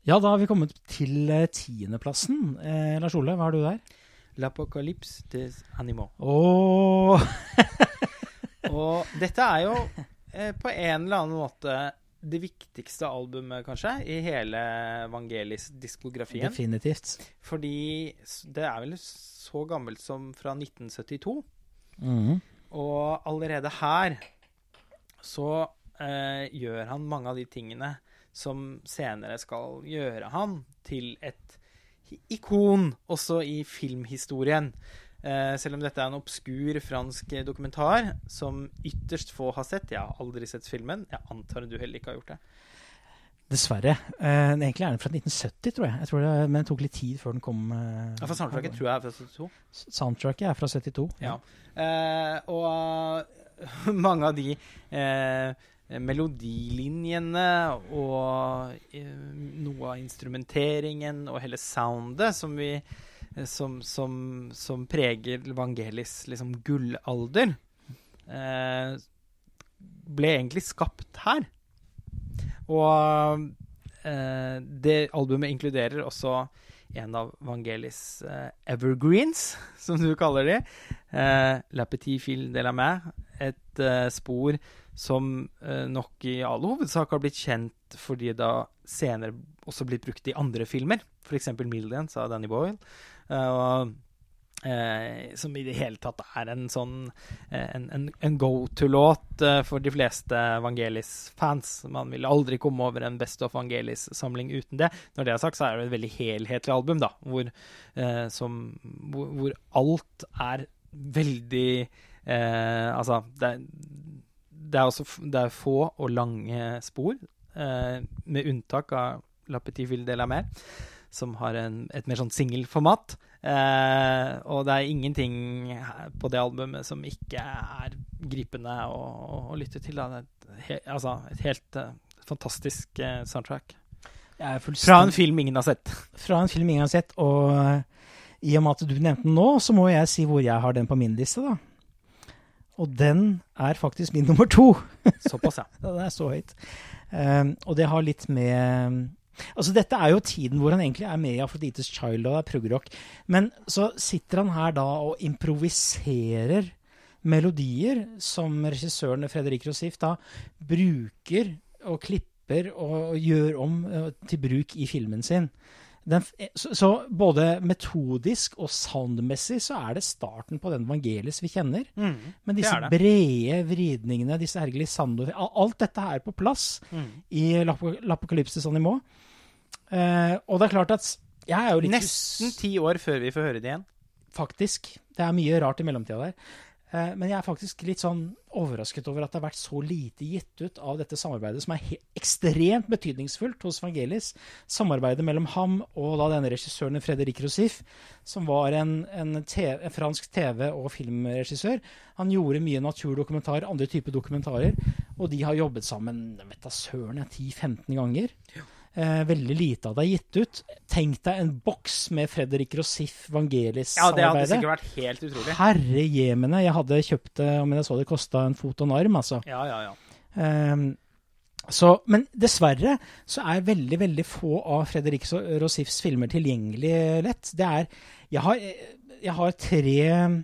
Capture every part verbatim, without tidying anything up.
Ja, da har vi kommet til eh, tiendeplassen. Eh, Lars Ole, hva har du der? L'Apocalypse des Animaux. Åh! Og dette er jo eh, på en eller annen måte det viktigste albumet, kanskje, i hele Vangelis-diskografien. Definitivt. Fordi det er vel så gammelt som fra nitten syttito. Mhm. Og allerede her så eh, gjør han mange av de tingene som senere skal gjøre han til et ikon også i filmhistorien. Eh, selv om dette er en obskur fransk dokumentar som ytterst få har sett. Jeg har aldri sett filmen. Jeg antar du heller ikke har gjort det. Dessverre. Eh, egentlig er den fra nitten sytti, tror jeg. jeg tror det, men det tok litt tid før den kom. Eh, Ja, for soundtracket tror jeg er fra syttito. Soundtracket er fra syttito. Ja. Eh, og mange av de eh, melodilinjene og eh, noe av instrumenteringen og hele soundet som vi som, som, som preger Vangelis liksom gullalder eh, ble egentlig skapt her. Og eh, det albumet inkluderer også en av Vangelis eh, evergreens, som du kaller de. Eh, La Petite Fille de la Mer. Et eh, spor som eh, nok i all hovedsak har blitt kjent fordi det senere også blitt brukt i andre filmer. For eksempel Millions av Danny Boyle. Eh, og Eh, som i det hele tatt er en sånn eh, en, en, en go-to-låt eh, for de fleste Vangelis-fans. Man vil aldri komme over en Best of Vangelis-samling uten det. Når det er sagt, så er det et veldig helhetlig album, da, hvor, eh, som, hvor, hvor alt er veldig eh, altså, det er, det er også det er få og lange spor, eh, med unntak av La Petite Ville de la Mer, som har en, et mer sånn singelformat. Eh, og det er ingenting på det albumet som ikke er gripende å, å, å lytte til. Da. Det er et, he, altså, et helt uh, fantastisk uh, soundtrack. Fra en film ingen har sett. Fra en film ingen har sett, og uh, i og med at du nevnte den nå, så må jeg si hvor jeg har den på min liste, da. Og den er faktisk min nummer to. Såpass, ja. Den er så høyt. Um, og det har litt med... Altså dette er jo tiden hvor han egentlig er med i Aphrodite's Child og er prog-rock, men så sitter han her da og improviserer melodier som regissøren Frédéric Rossif da bruker og klipper og, og gjør om uh, til bruk i filmen sin. Den, så, så både metodisk og soundmessig så er det starten på den Vangelis vi kjenner. Mm, men disse brede vridningene, disse her glissando, alt dette er på plass mm. i L'Apocalypse des Animaux. Uh, og det er klart at jeg er jo litt... Nesten ti år før vi får høre det igjen. Faktisk. Det er mye rart i mellomtida der. Uh, men jeg er faktisk litt sånn overrasket over at det har vært så lite gitt ut av dette samarbeidet, som er ekstremt betydningsfullt hos Vangelis. Samarbeidet mellom ham og da denne regissøren Frédéric Rossif, som var en, en, TV, en fransk TV- og filmregissør. Han gjorde mye naturdokumentarer, andre typer dokumentarer, og de har jobbet sammen, vet da søren, ti femten ganger. Ja. Eh, veldig lite av det er gitt ut. Tenk deg en boks med Frédéric Rossif Vangelis samarbeidet. Ja, det hadde sikkert vært helt utrolig. Herre jemene, jeg hadde kjøpt det, men jeg så det kostet en fot og en arm, altså. Ja, ja, ja. Um, så, men dessverre så er veldig, veldig få av Frédéric Rossifs filmer tilgjengelig lett. Det er, jeg har, jeg har tre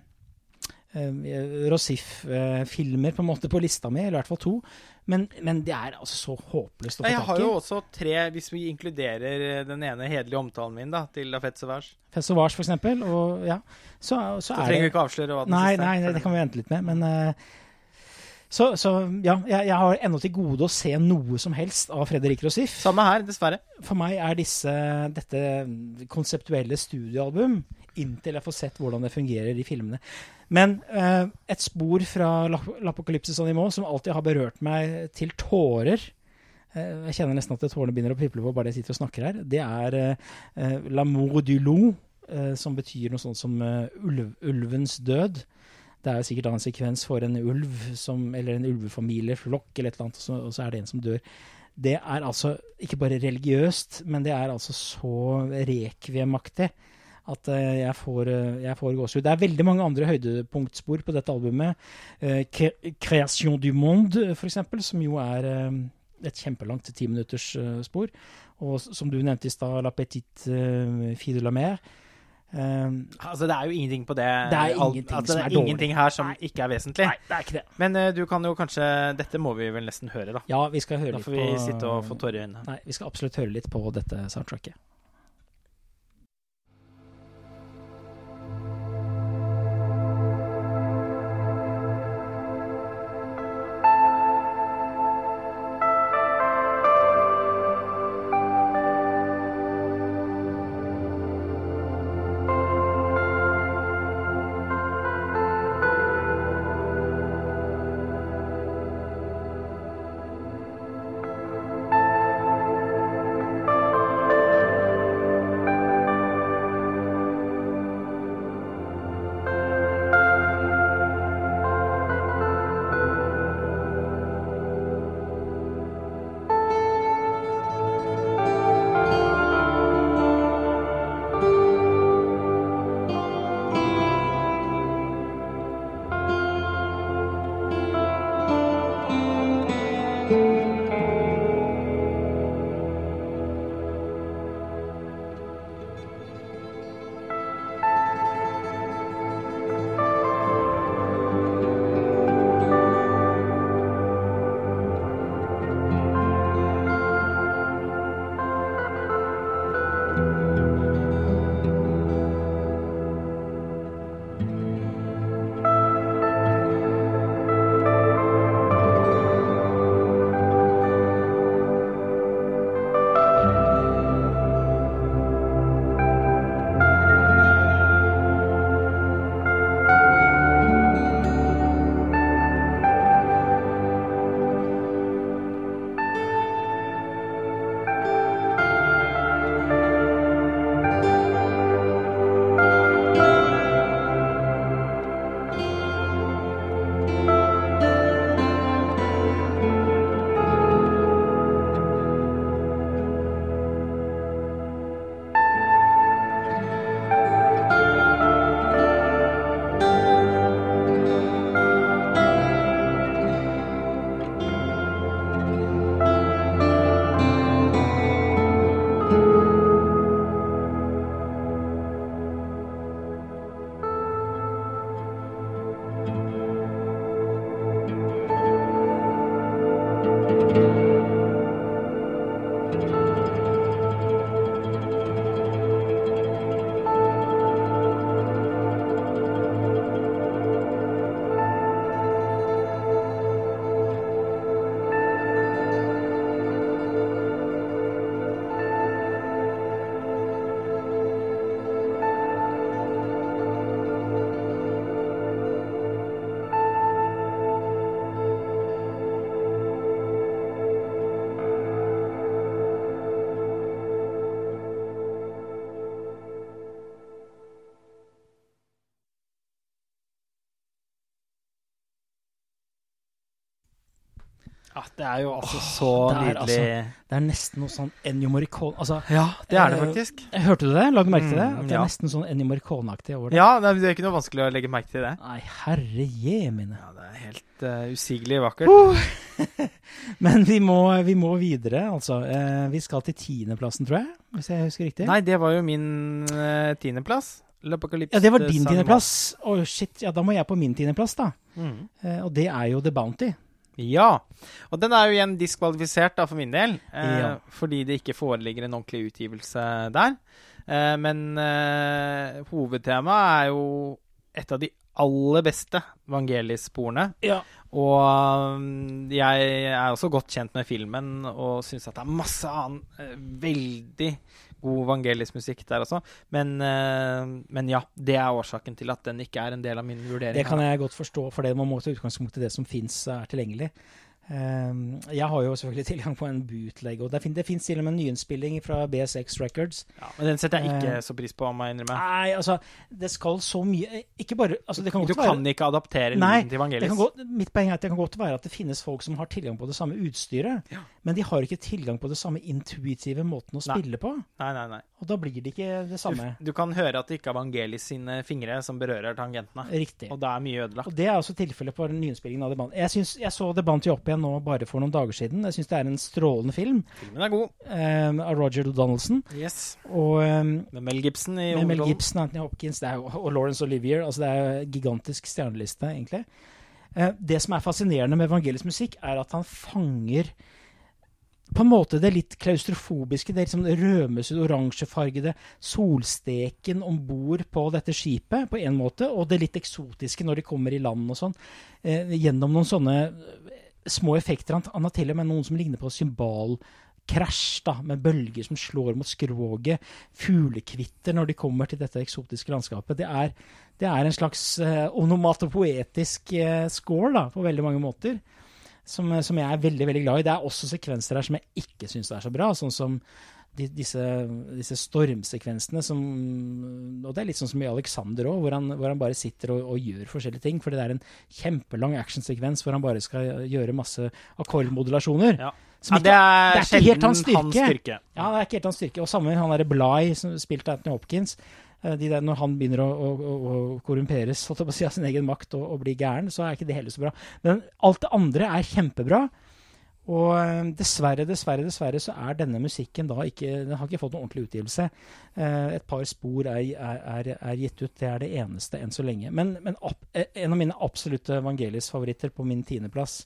uh, Rossif-filmer på en måte på lista mi, eller i hvert fall to. Men, men det er altså så håpløst å få tak i. Jeg har jo også tre, hvis vi inkluderer den ene hederlige omtalen min da, til La Fête Sauvage. Fête Sauvage for eksempel, og ja, så, så, så er det... Så trenger vi ikke avsløre hva den nei, siste. Nei, nei, det kan vi vente litt med, men... Uh, så, så ja, jeg, jeg har enda til gode å se noe som helst av Frédéric Rossif. Samme her, dessverre. For meg er disse, dette konseptuelle studioalbum, inntil jeg får sett hvordan det fungerer i filmene. Men uh, et spor fra L'Apocalypse des Animaux som alltid har berørt meg til tårer, uh, jeg kjenner nesten at det tårene begynner å piple på bare jeg sitter og snakker her, det er uh, L'amour du loup, uh, som betyr noe sånt som uh, ulv, ulvens død. Det er jo sikkert en sekvens for en ulv, som, eller en ulvefamilie, flokk eller et eller annet, og så, og så er det en som dør. Det er altså ikke bare religiøst, men det er altså så rekviemaktig at uh, jeg får, uh, jeg får gåsehud. Det er veldig mange andre høydepunktspor på dette albumet. Uh, Création du monde, for eksempel, som jo er uh, et kjempelangt ti minutters uh, spor. Og som du nevnte i sted, La Petite uh, Fille de la Mer. Um, altså det er jo ingenting på det. Det er ingenting altså, som er det er ingenting her som Nei. ikke er vesentlig. Nei, det er ikke det. Men uh, du kan jo kanskje, dette må vi vel nesten høre da. Ja, vi skal høre da litt får vi på... sitte og få tårer i øynene. Nei, vi skal absolutt høre litt på dette soundtracket. Ja, det er jo altså Åh, så det er nydelig. altså- Det er nesten noe sånn Ennio Morricone. Altså, Ja, det er det eh, faktisk. Hørte du det? Lag merke til det? Mm, At det er ja. nesten sånn Ennio Morricone-aktig over det. Ja, det er, det er ikke noe vanskelig å legge merke til det. Nei, herre jemine. Ja, det er helt uh, usigelig vakkert. Men vi må, vi må videre, altså. Eh, vi skal til tiendeplassen, tror jeg, hvis jeg husker riktig. Nei, det var jo min uh, tiendeplass. L'Apocalypse. Ja, det var din Sang- tiendeplass. Å, shit, ja, da må jeg på min tiendeplass, da. Mm. Eh, og det er jo The Bounty. Ja, og den er jo igjen diskvalifisert da for min del, eh, Ja. fordi det ikke foreligger en ordentlig utgivelse der. Eh, men eh, hovedtemaet er jo et av de aller beste Vangelis-sporene. Ja. Og um, jeg er også godt kjent med filmen og synes at det er masse annen eh, veldig god Vangelis-musikk der også. Men, eh, men ja, det er årsaken til at den ikke er en del av min vurdering. Det kan jeg godt forstå, for det man må ta utgangspunkt i det som finnes er tilgjengelig. Um, jeg har jo selvfølgelig tilgang på en bootleg, og det, fin det finnes til og med en nyinnspilling fra B S X Records. Ja, men den setter jeg ikke Eh, så pris på, må jeg innrømme. Nei, altså, det skal så mye, ikke bare, altså det kan Du godt være... kan ikke adaptere Nei, lyden til det Vangelis. kan godt, mitt poeng er at det kan godt være at det finnes folk som har tilgang på det samme utstyret, Ja. men de har ikke tilgang på det samme intuitive måten å Nei. spille på, Nei, nei, nei. og da blir det ikke det samme. Du, du kan høre at det ikke er Vangelis sine fingre som berører tangentene. Riktig. Og da er mye ødelagt. Og det er også tilfellet på nyinnspillingen av The Bounty. Jeg, synes, jeg så The Bounty opp igjen nå bare for noen dager siden. Jeg synes det er en strålende film. Filmen er god. Um, av Roger Donaldson. Yes. Og, um, med Mel Gibson i Med Mel Gibson, Anthony Hopkins det er jo, og Laurence Olivier. Altså det er en gigantisk stjerneliste, egentlig. Uh, det som er fascinerende med Vangelis musikk, er at han fanger på en måte det litt klaustrofobiske, det liksom rødmøsede, oransjefargede solsteken ombord på dette skipet, på en måte, og det litt eksotiske når de kommer i land og sånn, eh, gjennom noen sånne små effekter. Han, han har til og med noen som ligner på symbolkrasj, da, med bølger som slår mot skroget, fuglekvitter når de kommer til dette eksotiske landskapet. Det er, det er en slags eh, onomatopoetisk eh, score, da, på veldig mange måter. Som, som jeg er veldig, veldig glad i. Det er også sekvenser her som jeg ikke synes er så bra, sånn som de, disse, disse stormsekvensene som, og det er litt sånn som i Alexander også, hvor han, hvor han bare sitter og, og gjør forskjellige ting, fordi det er en kjempelang actionsekvens hvor han bare skal gjøre masse akkordmodulasjoner. Ja. Ikke, ja, det er, det er ikke helt hans styrke. hans styrke. Ja, det er ikke helt hans styrke. Og sammen han er Bly, som spilte Anthony Hopkins, de der, når han begynner å, å, å, å korrumperes så å si, av sin egen makt og, og bli gæren, så er ikke det heller så bra. Men alt det andre er kjempebra, og dessverre, dessverre, dessverre så er denne musikken da ikke, den har ikke fått noen ordentlig utgivelse. Et par spor er, er, er gitt ut, det er det eneste enn så lenge. Men, men en av mine absolutte Vangelis-favoritter på min tiende plass.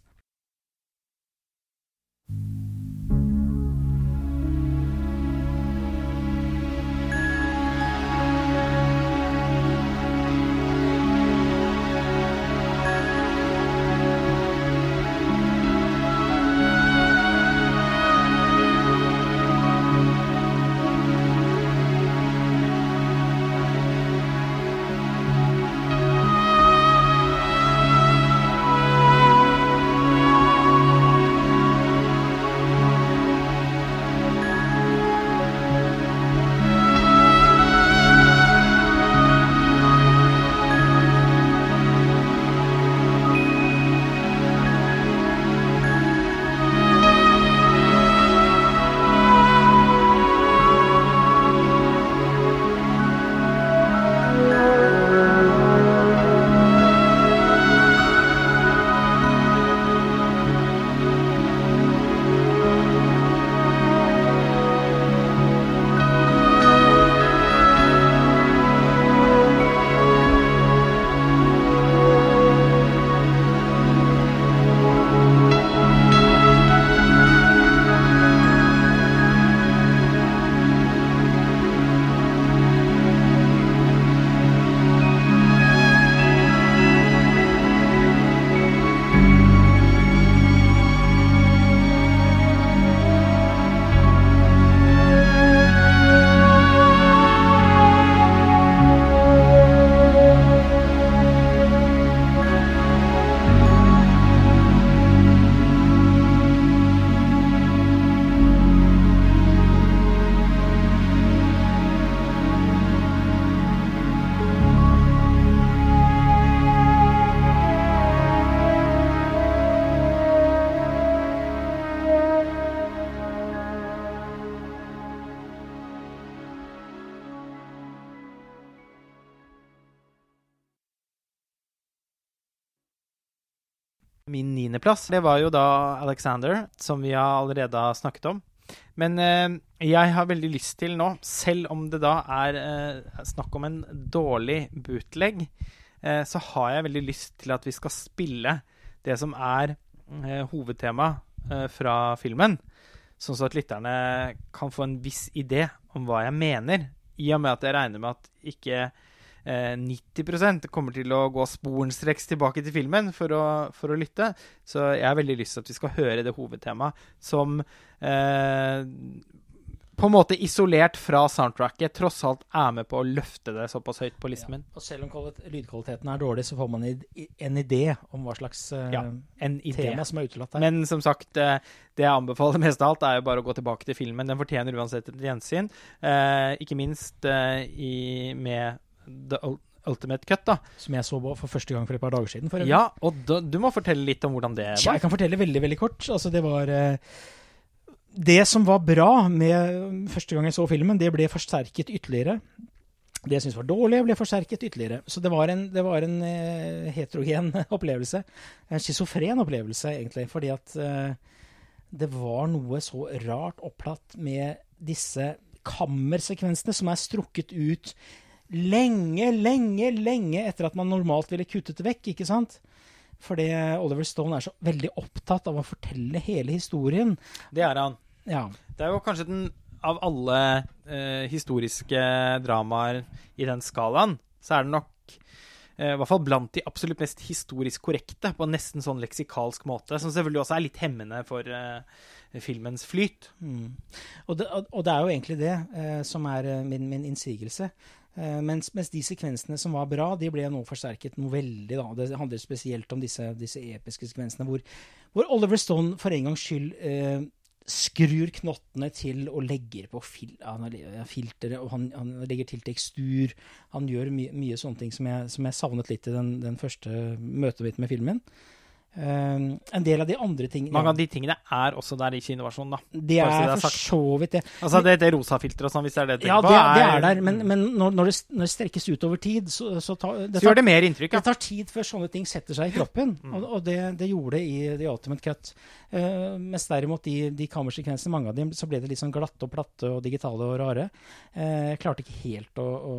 Min niendeplass, det var jo da Alexander, som vi har allerede har snakket om. Men eh, jeg har veldig lyst til nå, selv om det da er eh, snakk om en dårlig bootleg, eh, så har jeg veldig lyst til at vi skal spille det som er eh, hovedtema eh, fra filmen, sånn så at lytterne kan få en viss idé om hva jeg mener, i og med at jeg regner med at ikke nitti prosent kommer til å gå sporenstreks tilbake til filmen for å, for å lytte. Så jeg har veldig lyst til at vi skal høre det hovedtemaet som eh, på en måte isolert fra soundtracket tross alt er med på å løfte det såpass høyt på listen min. Ja, og selv om kvalit- lydkvaliteten er dårlig, så får man en idé om hva slags eh, ja, en idé. tema som er utelatt der. Men som sagt, eh, det jeg anbefaler mest av alt er jo bare å gå tilbake til filmen. Den fortjener uansett et gjensyn. Eh, ikke minst eh, i, med The Ultimate Cut, da. Som jeg så for første gang for et par dager siden. For ja, og da, du må fortelle litt om hvordan det var. Ja, jeg kan fortelle veldig, veldig kort. Altså, det var... Eh, det som var bra med første gang jeg så filmen, det ble forsterket ytterligere Det jeg synes var dårlig, ble forsterket ytterligere. Så det var en, det var en uh, heterogen opplevelse. En schizofren opplevelse, egentlig. Fordi at uh, det var noe så rart opplatt med disse kammersekvensene som er strukket ut lenge, lenge, lenge etter at man normalt ville kuttet det vekk, ikke sant? Fordi Oliver Stone er så veldig opptatt av å fortelle hele historien. Det er han. Ja. Det er jo kanskje den, av alle eh, historiske dramaer i den skalaen, så er det nok eh, i hvert fall blant de absolutt mest historisk korrekte, på nesten sånn leksikalsk måte, som selvfølgelig også er litt hemmende for eh, filmens flyt. Mm. Og, det, og det er jo egentlig det eh, som er min, min innsigelse. Uh, mens, mens de sekvensene som var bra, de ble nå forsterket noe veldig. Da. Det handler spesielt om disse, disse episke sekvensene hvor, hvor Oliver Stone for en gangs skyld uh, skrur knottene til og legger på fil, han filtere, og han, han legger til tekstur. Han gjør my, mye sånne ting som jeg, som jeg savnet litt i den, den første møtet mitt med filmen. Uh, en del av de andre tingene Mange av de tingene er også der i innovasjon da. Det er, det er for så vidt det. Altså det, det rosa filter og sånn, hvis det er det. Ja, det, det er der, men, men når, når, det, når det strekkes ut over tid, så, så, tar, det, så gjør det mer inntrykk. Ja. Det tar tid før sånne ting setter seg i kroppen, mm. og, og det, det gjorde det i The Ultimate Cut. Uh, mens derimot de, de kammersekvensene, mange av dem, så ble det litt sånn glatte og platte og digitale og rare. Uh, jeg klarte ikke helt å, å,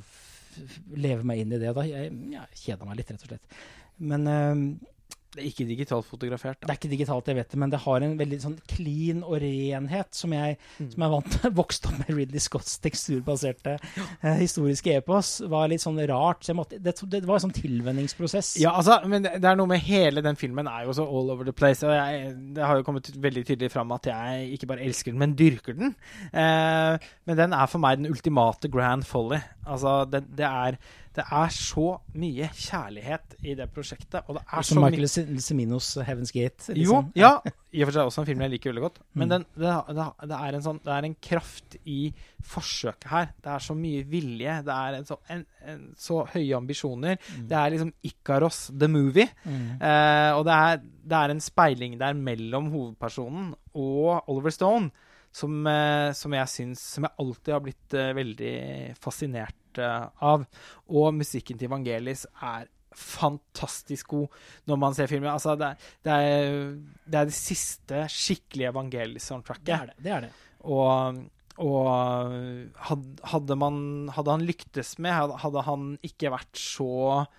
å leve meg inn i det da. Jeg, jeg kjeda meg litt, rett og slett. Men... Uh, Det er ikke digitalt fotografert. Da. Det er ikke digitalt, jeg vet det, men det har en veldig sånn clean og renhet som jeg, mm. som jeg vant vokst opp med Ridley Scotts teksturbaserte eh, historiske epos. Var litt sånn rart. Så jeg måtte, det, det var en sånn tilvenningsprosess. Ja, altså, men det, det er noe med hele den filmen er jo så all over the place. Og jeg, det har jo kommet veldig tydelig fram at jeg ikke bare elsker den, men dyrker den. Eh, men den er for meg den ultimate grand folly. Altså, det, det er... Det er så mye kjærlighet i det prosjektet, og det er som så Michael mye... Ciminos Heaven's Gate. Liksom. Jo, ja, i og for seg også en film jeg liker veldig godt, men mm. den, det, det, det, er en sånn, det er en kraft i forsøket her. Det er så mye vilje, det er en så, en, en, så høye ambisjoner. Mm. Det er liksom Icaros, the movie, mm. eh, og det er, det er en speiling der mellom hovedpersonen og Oliver Stone, som, eh, som jeg synes, som jeg alltid har blitt eh, veldig fascinert av, og musikken til Vangelis er fantastisk god når man ser filmen. Altså, det, det, er, det er det siste skikkelige Vangelis-soundtracket. Det er det, det er det. Og, og hadde, man, hadde han lyktes med, hadde han ikke vært så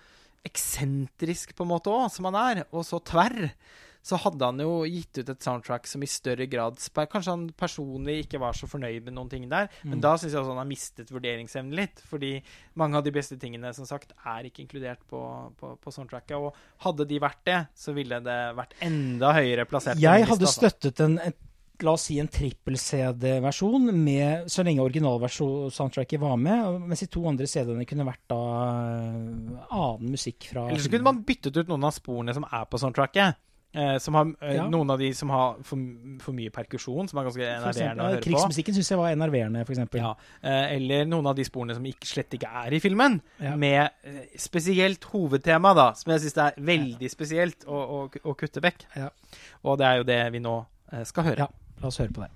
eksentrisk på en måte også, som han er, og så tverr, så hadde han jo gitt ut et soundtrack som i større grad kanskje han personlig ikke var så fornøyd med noen ting der, mm. men da synes jeg også han har mistet vurderingsevnen litt, fordi mange av de beste tingene, som sagt, er ikke inkludert på, på, på soundtracket, og hadde de vært det, så ville det vært enda høyere plassert. Jeg hadde støttet en, en la oss si en trippel-C D-versjon med, så lenge originalversjon-soundtracket var med, mens de to andre C D-ene kunne vært da annen musikk fra... Eller så kunne man byttet ut noen av sporene som er på soundtracket. Eh, som har, eh, ja. Noen av de som har for, for mye perkusjon, som er ganske enerverende å høre på. Krigsmusikken synes jeg var enerverende, for eksempel. Ja. Eh, eller noen av de sporene som ikke, slett ikke er i filmen, ja. med eh, spesielt hovedtema, da, som jeg synes det er veldig spesielt å, å, å kutte vekk. Ja. Og det er jo det vi nå eh, skal høre. Ja, la oss høre på det.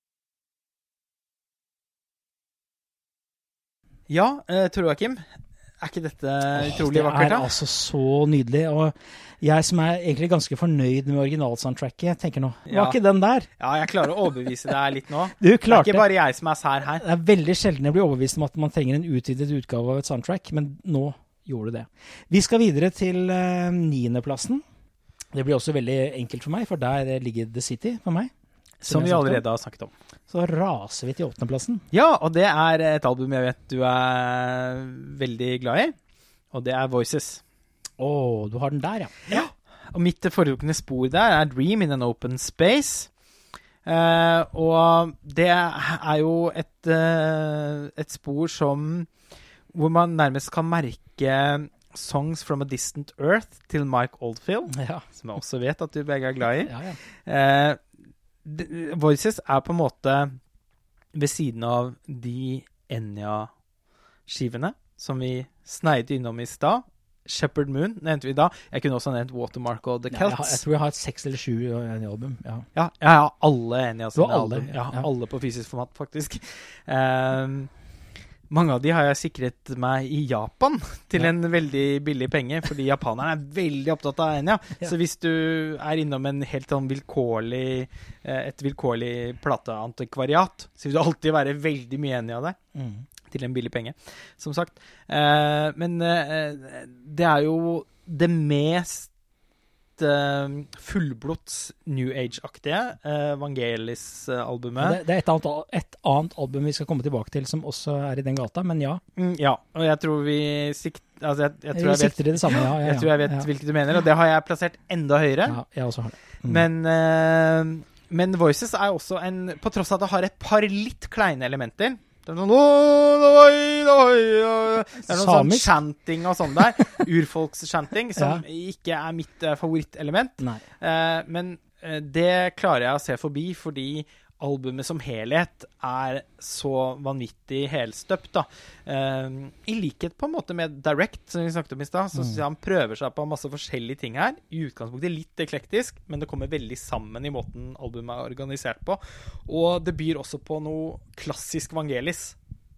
Ja, eh, Tor Joakim, Er ikke dette utrolig Åh, vakkert, det da? er altså så nydelig, og jeg som er egentlig ganske fornøyd med originalsoundtracket, tenker nå, var Ja. ikke den der? Ja, jeg klarer å overbevise deg litt nå. Du Det er klarte ikke bare jeg som er sær her. Det er veldig sjelden jeg blir overbevist om at man trenger en utvidet utgave av et soundtrack, men nå gjorde du det. Vi skal videre til uh, niendeplassen. Det blir også veldig enkelt for meg, for der ligger The City for meg. Som vi allerede har snakket om. Så raser vi til åttendeplassen. Ja, og det er et album jeg vet du er veldig glad i, og det er Voices. Åh, du har den der, ja. Ja. Og mitt foretrukne spor der er Dream in an Open Space. Uh, og det er jo et, uh, et spor som hvor man nærmest kan merke Songs from a Distant Earth til Mike Oldfield, Ja, som jeg også vet at du begge er glad i. ja, ja. Uh, de- Voices er på en måte ved siden av de Enya-skivene som vi sneide innom i stad. Shepherd Moon nevnte vi da. Jeg kunne også nevnt Watermark og The Ja, jeg, har, Celts. jeg tror jeg har et seks eller sju i album, ja. Ja, jeg har alle enige av Du sine har alle, album. Ja, ja. alle på fysisk format, faktisk. Ehm, mange av de har jeg sikret meg i Japan til Ja. en veldig billig penge, fordi japanerne er veldig opptatt av Enya. Ja. Så hvis du er innom en helt sånn vilkårlig, eh, et vilkårlig plateantikvariat, så vil du alltid være veldig mye enig av det. Mm. Til en billig penge, som sagt. Eh, men eh, det er jo det mest eh, fullblods New Age-aktige eh, Vangelis-albumet. Det, det er et annet, al- et annet album vi skal komme tilbake til, som også er i den gata, men ja. Mm, ja, og jeg tror vi sikt, altså jeg, jeg, tror Vi jeg, vet, sikter i det samme, ja. ja, ja. jeg tror jeg vet ja. hvilket du mener, og det har jeg plassert enda høyere. Ja, jeg også har det. Mm. Men, eh, men Voices er også en, på tross av at det har et par litt kleine elementer. Det er sånn, «Åh, oi, oi, oi». Det er noe sånn Samisk. chanting og sånn der. Urfolks-chanting, som ikke er mitt eh, favorittelement. Nei. Eh, men eh, det klarer jeg å se forbi, fordi albumet som helhet er så vanvittig helstøpt, da. Eh, I likhet på en måte med Direct, som vi snakket om i stad, så synes jeg han prøver seg på masse forskjellige ting her. I utgangspunktet litt eklektisk, men det kommer veldig sammen i måten albumet er organisert på. Og det byr også på noe klassisk Vangelis,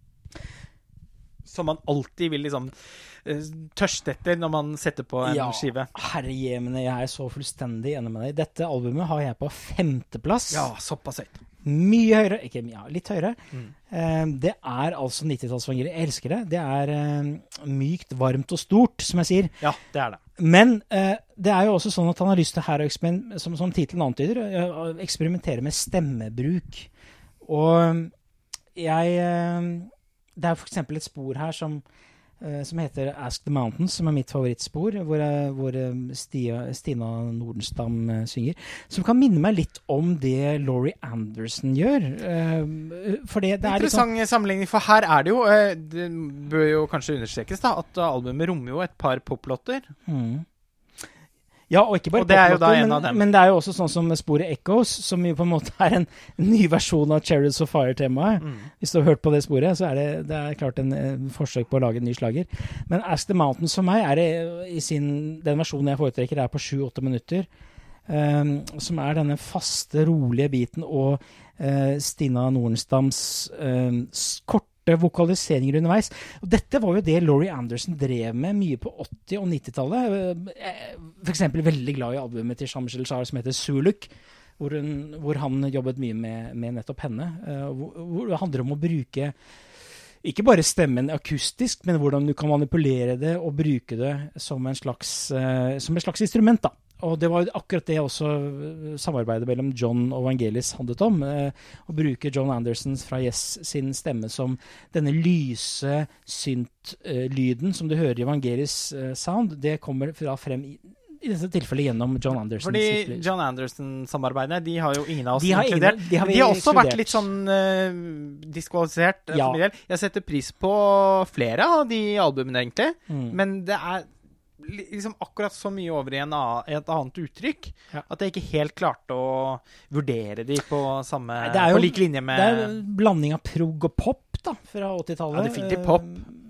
som man alltid vil liksom eh, tørste etter når man setter på en Ja, skive. herrejemene, jeg er så fullstendig enig med deg. Dette albumet har jeg på femteplass. Ja, såpass høyt. Mye høyere, ikke ja, litt høyere. Mm. Eh, det er altså nittitallsvangere. Jeg elsker det. Det er eh, mykt, varmt og stort, som jeg sier. Ja, det er det. Men eh, det er jo også sånn at han har lyst til her å eksperimentere, som, som titelen antyder, eh, å eksperimentere med stemmebruk. Og jeg eh, det er for eksempel et spor her som, eh, som heter Ask the Mountains, som er mitt favorittspor, hvor, eh, hvor eh, Stia, Stina Nordenstam eh, synger, som kan minne meg litt om det Laurie Anderson gjør. Eh, for det, det er litt sånn... Interessant sammenligning, for her er det jo, eh, det bør jo kanskje understrekes da, at albumet rommer jo et par poplåter. Mm. Ja, og ikke bare Og det er jo da poplåter, en men, av dem. men det er jo også sånn som sporet Echoes, som jo på en måte er en ny versjon av Chariots of Fire-temaet. Mm. Hvis du har hørt på det sporet, så er det, det er klart en, en forsøk på å lage en ny slager. Men Ask the Mountains for meg er det i sin, den versjonen jeg foretrekker er på sju-åtte minutter, um, som er denne faste, rolige biten, og uh, Stina Nordenstams um, korte vokaliseringer underveis. Og dette var jo det Laurie Anderson drev med mye på åtti- og nittitallet. For eksempel veldig glad i albumet til Jean-Michel Jarre som heter Suluk, hvor, hun, hvor han jobbet mye med, med nettopp henne. Uh, hvor, hvor det handler om å bruke ikke bare stemmen akustisk, men hvordan du kan manipulere det og bruke det som, en slags, uh, som et slags instrument, da. Og det var akkurat det også samarbeidet mellom John og Vangelis handlet om. Eh, å bruke John Andersons fra Yes sin stemme som denne lyse synt-lyden som du hører i Vangelis eh, sound, det kommer fra frem i, i dette tilfellet gjennom John Anderson. Fordi John Anderson-samarbeidene, de har jo ingen av oss De har inkludert. ingen- de har vi de har også ekskludert. vært litt sånn uh, diskvalifisert uh, Ja. for min del. Jeg setter pris på flere av de albumene, egentlig. Mm. Men det er li- liksom akkurat så mye over i en annen, et annet uttrykk, Ja. at jeg ikke helt klarte å vurdere de på samme, Nei, det er jo- på lik linje med... Det er en blanding av prog og pop da, fra åttitallet. Ja, definitivt pop.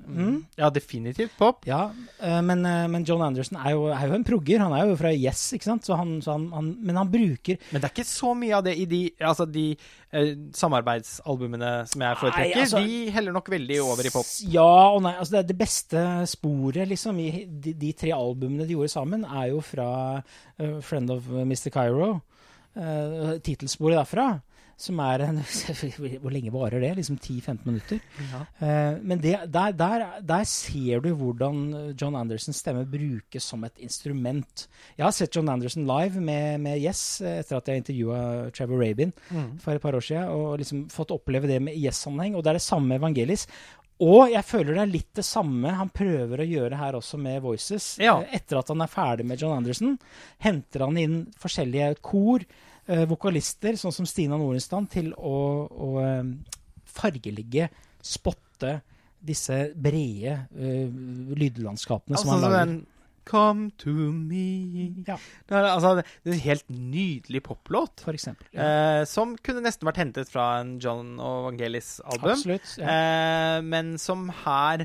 Mm. Ja, definitivt pop. Ja, uh, men, uh, men John Anderson er jo, er jo en progger. Han er jo fra Yes, ikke sant? Så han, så han, han, men han bruker... Men det er ikke så mye av det i de, altså de uh, samarbeidsalbumene som jeg foretrekker. Nei, altså, de heller nok veldig over i pop. Ja og nei. Altså det, det beste sporet liksom, i de, de tre albumene de gjorde sammen, er jo fra uh, Friend of mister Cairo. Uh, titelsporet derfra, som er en, hvor lenge varer det? Liksom ti til femten minutter. Ja. Uh, men det, der, der, der ser du hvordan John Andersons stemme brukes som et instrument. Jeg har sett John Anderson live med, med Yes, etter at jeg intervjuet Trevor Rabin mm. for et par år siden, og liksom fått oppleve det med Yes-sammenheng, og det er det samme Vangelis. Og jeg føler det er litt det samme han prøver å gjøre her også med Voices. Ja. Etter at han er ferdig med John Anderson, henter han inn forskjellige kor, eh, vokalister, sånn som Stina Norenstand, til å, å eh, fargelegge, spotte disse brede eh, lydlandskapene altså, som han lager. En Come to me. Ja. Det er, altså, det er en helt nydelig poplåt. For eksempel. Ja. Eh, som kunne nesten vært hentet fra en John og Vangelis-album. Absolutt, ja. eh, men som her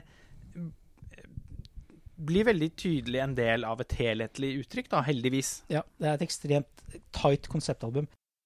blir veldig tydelig en del av et helhetlig uttrykk, da, heldigvis. Ja, det er et ekstremt tight konseptalbum.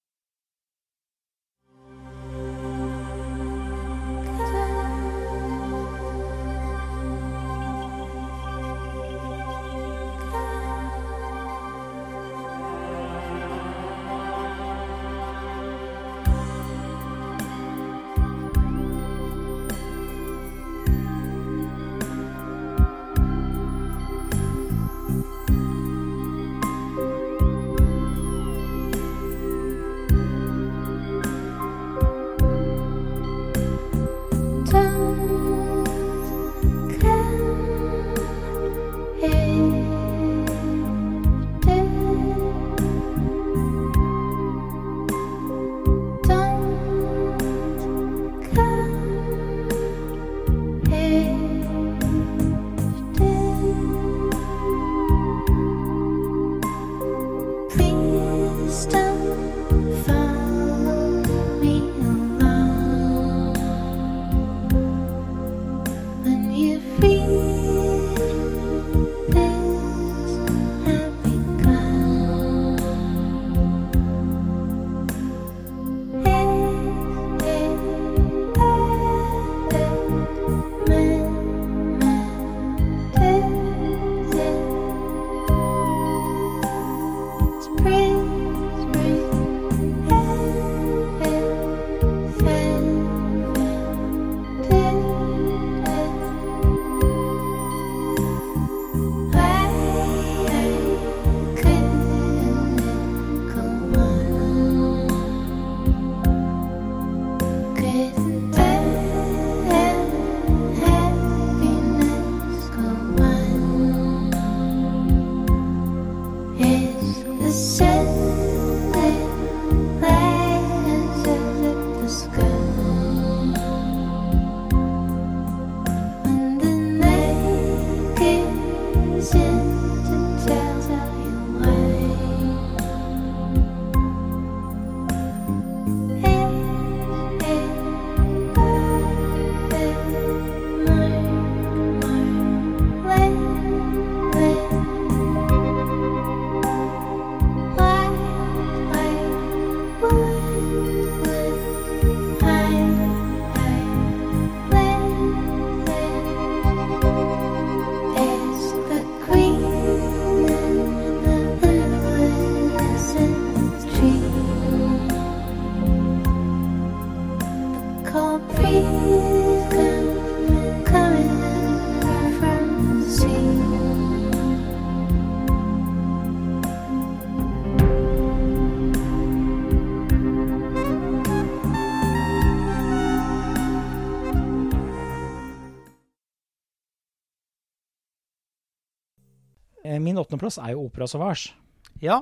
Min åttendeplass er jo Opera Sauvage. Ja,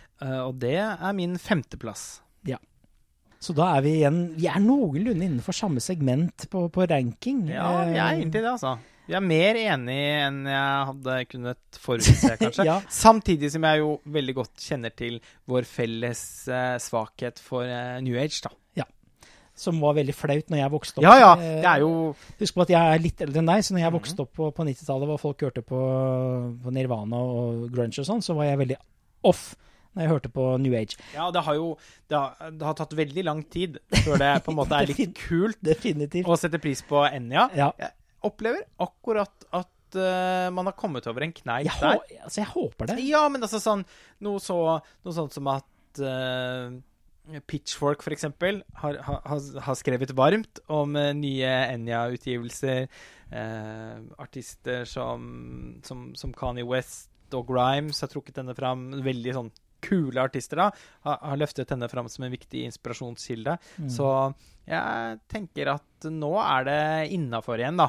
og det er min femteplass. Ja. Så da er vi igjen, vi er noenlunde innenfor samme segment på, på ranking. Ja, vi er egentlig det, altså. Vi er mer enige enn jeg hadde kunnet forutse, kanskje. Ja. Samtidig som jeg jo veldig godt kjenner til vår felles uh, svakhet for uh, New Age, da. Ja. som var veldig flaut når jeg vokste opp. Ja, ja, det er jo... Husk på at jeg er litt eldre enn deg, så når jeg Mhm. vokste opp på, på nittitallet, hvor folk hørte på, på Nirvana og grunge og sånn, så var jeg veldig off når jeg hørte på New Age. Ja, det har jo det har, det har tatt veldig lang tid før det på en måte er litt kult Definitivt. å sette pris på Enya. Ja. Jeg opplever akkurat at uh, man har kommet over en kneik Jeg, der. hå, altså, jeg håper det. Ja, men altså sånn, noe, så, noe sånt som at uh, Pitchfork for eksempel har, har, har skrevet varmt om uh, nye Enya-utgivelser. Uh, artister som, som, som Kanye West og Grimes har trukket denne fram. Veldig sånn kule artister da, har, har løftet henne fram som en viktig inspirasjonskilde. Mm. Så jeg tenker at nå er det innenfor igjen da.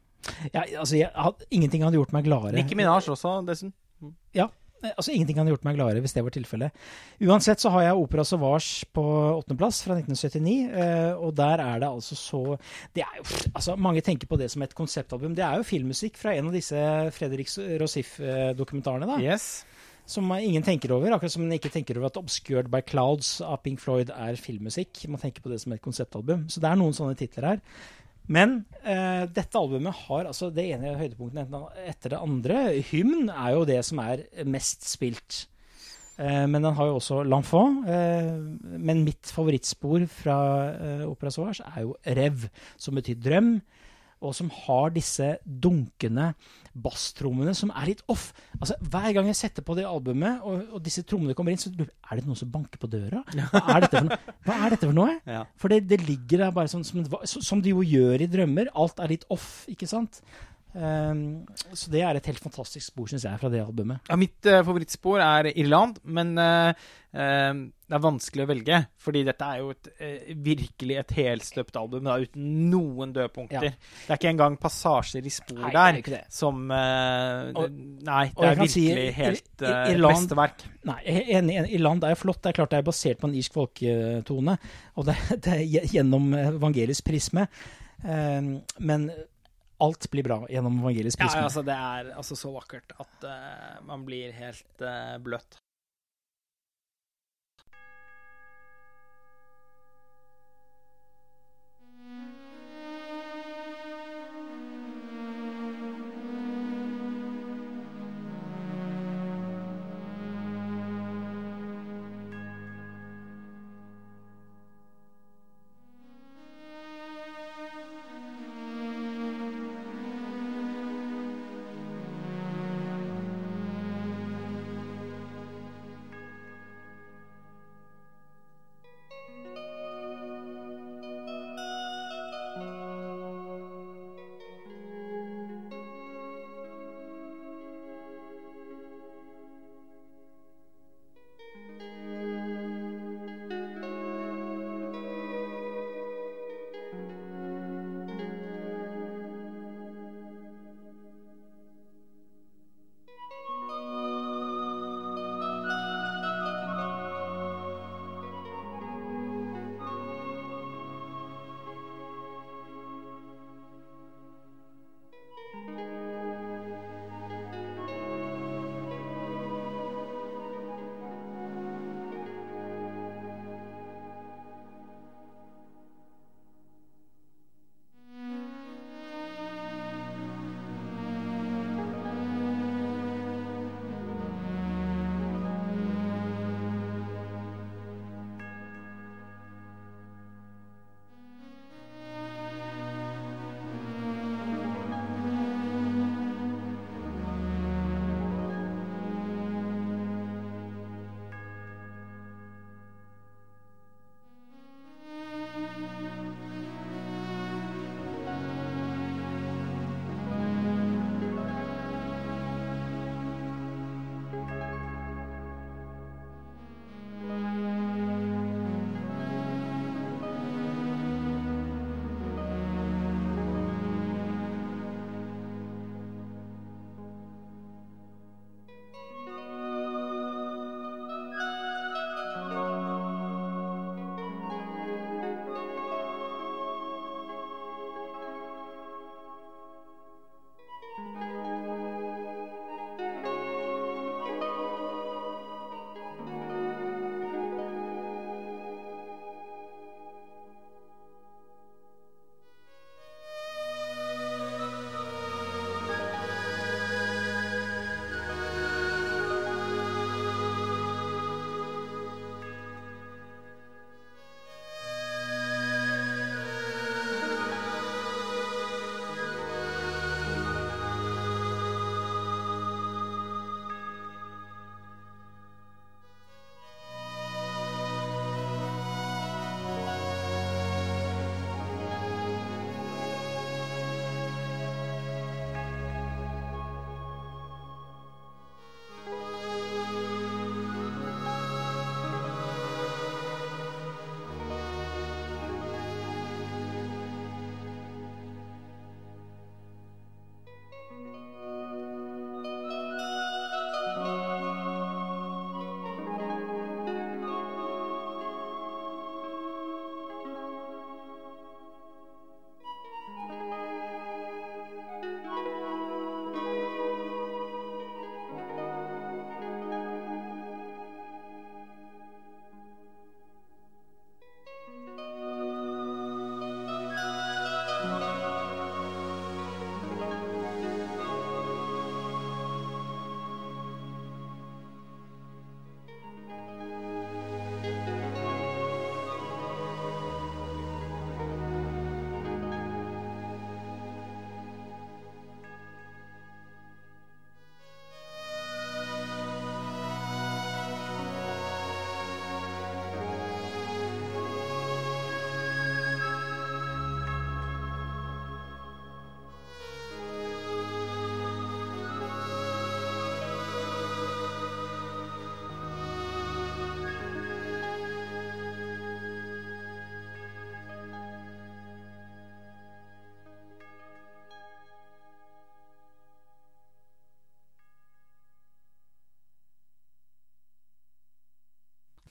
Ja, altså, jeg, ingenting hadde gjort meg gladere. Nicki Minaj også, dessuten. Mm. Ja, altså ingenting hadde gjort meg gladere hvis det var tilfellet. Uansett så har jeg Opera Sauvage på åttende plass fra nitten syttini, og der er det altså så... Det er jo, altså mange tenker på det som et konseptalbum. Det er jo filmmusikk fra en av disse Fredrik Rossif-dokumentarene da. Yes. Som ingen tenker over, akkurat som man ikke tenker over at Obscured by Clouds av Pink Floyd er filmmusikk. Man tenker på det som et konseptalbum. Så det er noen sånne titler her. Men eh, dette albumet har altså det ene høydepunktet etter det andre. Hymn er jo det som er mest spilt. Eh, men den har jo også L'Enfant. Eh, men mitt favorittspor fra eh, Opera Sauvage er jo Rev, som betyr drøm. Og som har disse dunkende basstrommene som er litt off. Altså, hver gang jeg setter på det albumet, og, og disse trommene kommer inn, så er det noen som banker på døra? Hva er dette for noe? Hva er dette for noe? Ja. For det, det ligger der bare sånn som, som de jo gjør i drømmer. Alt er litt off, ikke sant? Um, så det er et helt fantastisk spor, synes jeg, fra det albumet. Ja, mitt uh, favorittspor er Irland, men uh, uh, det er vanskelig å velge, fordi dette er jo et, uh, virkelig et helstøpt album, da, uten noen dødpunkter. Ja. Det er ikke engang passasjer i spor nei, der, som uh, og, Nei, det er virkelig si, helt uh, Irland, beste verk. Nei, en, en, Irland er jo flott, det er klart det er basert på en irsk folketone, og det, det er gjennom evangelisk prisme, uh, men alt blir bra gjennom evangelisk prisme. Ja, altså det er altså så vakkert at uh, man blir helt uh, bløtt.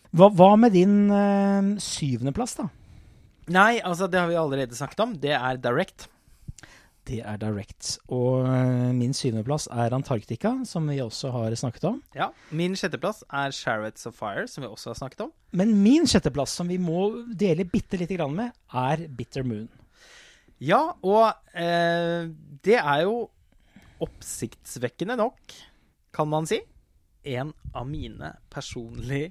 Hva, hva med din uh, syvende plass, da? Nei, altså det har vi allerede snakket om. Det er Direct. Det er Direct. Og uh, min syvende plass er Antarktika, som vi også har snakket om. Ja, min sjette plass er Chariots of Fire, som vi også har snakket om. Men min sjette plass, som vi må dele bitte litt grann med, er Bitter Moon. Ja, og eh, det er jo oppsiktsvekkende nok, kan man si, en av mine personlige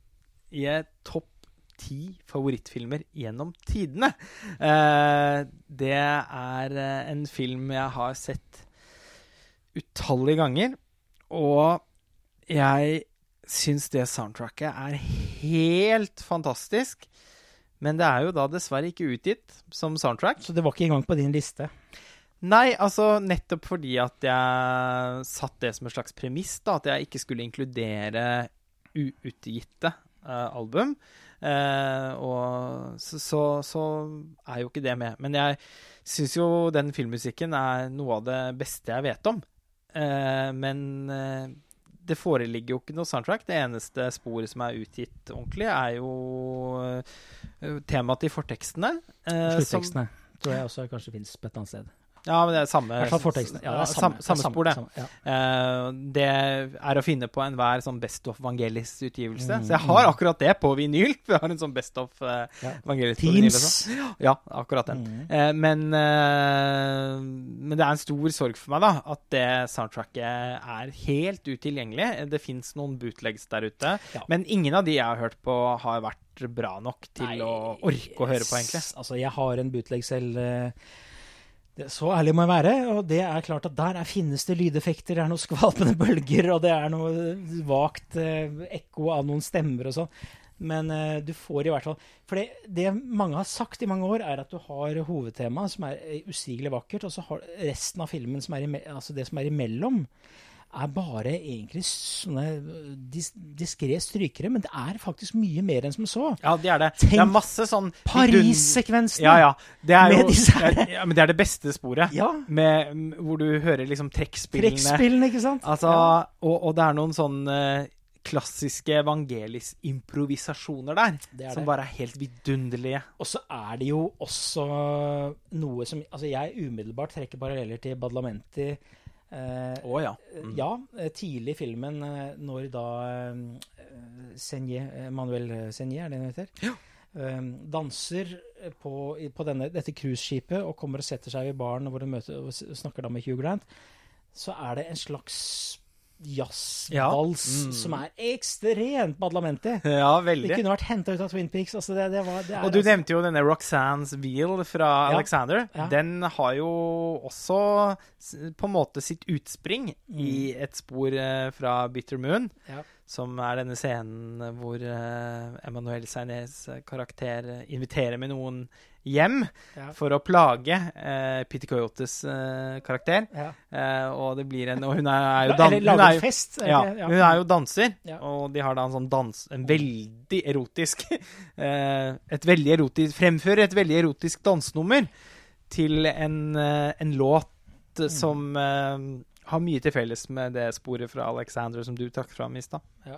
topp ti favorittfilmer gjennom tidene. Eh, det er en film jeg har sett utallige ganger, og jeg synes det soundtracket er helt fantastisk, men det er jo da dessverre ikke utgitt som soundtrack. Så det var ikke engang på din liste? Nei, altså nettopp fordi at jeg satt det som en slags premiss, da, at jeg ikke skulle inkludere uutgitte uh, album. Uh, og så, så, så er jo ikke det med. Men jeg synes jo den filmmusikken er noe av det beste jeg vet om. Uh, men uh, det foreligger jo ikke noe soundtrack. Det eneste sporet som er utgitt ordentlig er jo uh, temaet til fortekstene. Uh, Sluttekstene tror jeg også kanskje finnes på et annet sted. Ja, men det er samme, ja, det er samme, samme, samme spor, det. Samme, ja. uh, det er å finne på enhver sånn Best of Vangelis-utgivelse. Mm, så jeg har akkurat det på vinyl. Vi har en sånn Best of uh, ja. Vangelis på vinyl. Teams. Ja, akkurat den. Mm. Uh, men, uh, men det er en stor sorg for meg da, at det soundtracket er helt utilgjengelig. Det finnes noen bootlegs der ute, ja. Men ingen av de jeg har hørt på har vært bra nok til Nei, å orke å høre på, egentlig. Altså, jeg har en bootleg selv... Uh, Så ærlig må jeg være, og det er klart at der er, finnes det lydeffekter, det er noen skvalpende bølger, og det er noe vagt eh, ekko av noen stemmer og sånn. Men eh, du får i hvert fall... For det, det mange har sagt i mange år er at du har hovedtema som er usigelig vakkert, og så har resten av filmen, som er i, altså det som er imellom, er bare egentlig sånne dis diskrete strykere, men det er faktisk mye mer enn som så. Ja, det er det. Tenk det er masse sånn... Paris-sekvensen. Ja, ja. Det er jo, det, ja, men det er det beste sporet. Ja. Med, hvor du hører liksom trekkspillene. Trekkspillene, ikke sant? Altså, ja. og, og det er noen sånn uh, klassiske Vangelis-improvisasjoner der, det som det. bare er helt vidunderlige. Og så er det jo også noe som... Altså, jeg umiddelbart trekker paralleller til Badalamenti. Uh, oh, ja. Mm. ja, tidlig i filmen uh, når da uh, Senje, Manuel Senje er det han heter, ja. uh, danser på, på denne, dette cruiseskipet og kommer og setter seg ved baren hvor hun møter, og snakker da med Hugh Grant, så er det en slags jazzvals ja. mm. som er ekstremt Badalamenti. Ja, veldig. Det kunne vært hentet ut av Twin Peaks. Altså det, det var, det er, og du altså... nevnte jo denne Roxanne's Wheel fra ja. Alexander. Ja. Den har jo også på en måte sitt utspring mm. i et spor fra Bitter Moon, ja. Som er denne scenen hvor uh, Emmanuel Seines karakter inviterer med noen hjem ja. For å plage uh, Peter Coyotes uh, karakter. Ja. Uh, og det blir en... Og hun er, er jo dan Eller lager fest. Ja, ja, hun er jo danser, ja. Og de har da en sånn dans... En veldig erotisk... uh, et veldig erotisk... Fremfører et veldig erotisk dansnummer til en, uh, en låt mm. som... Uh, har mye til felles med det sporet fra Alexander som du trakk fram i sted. Ja,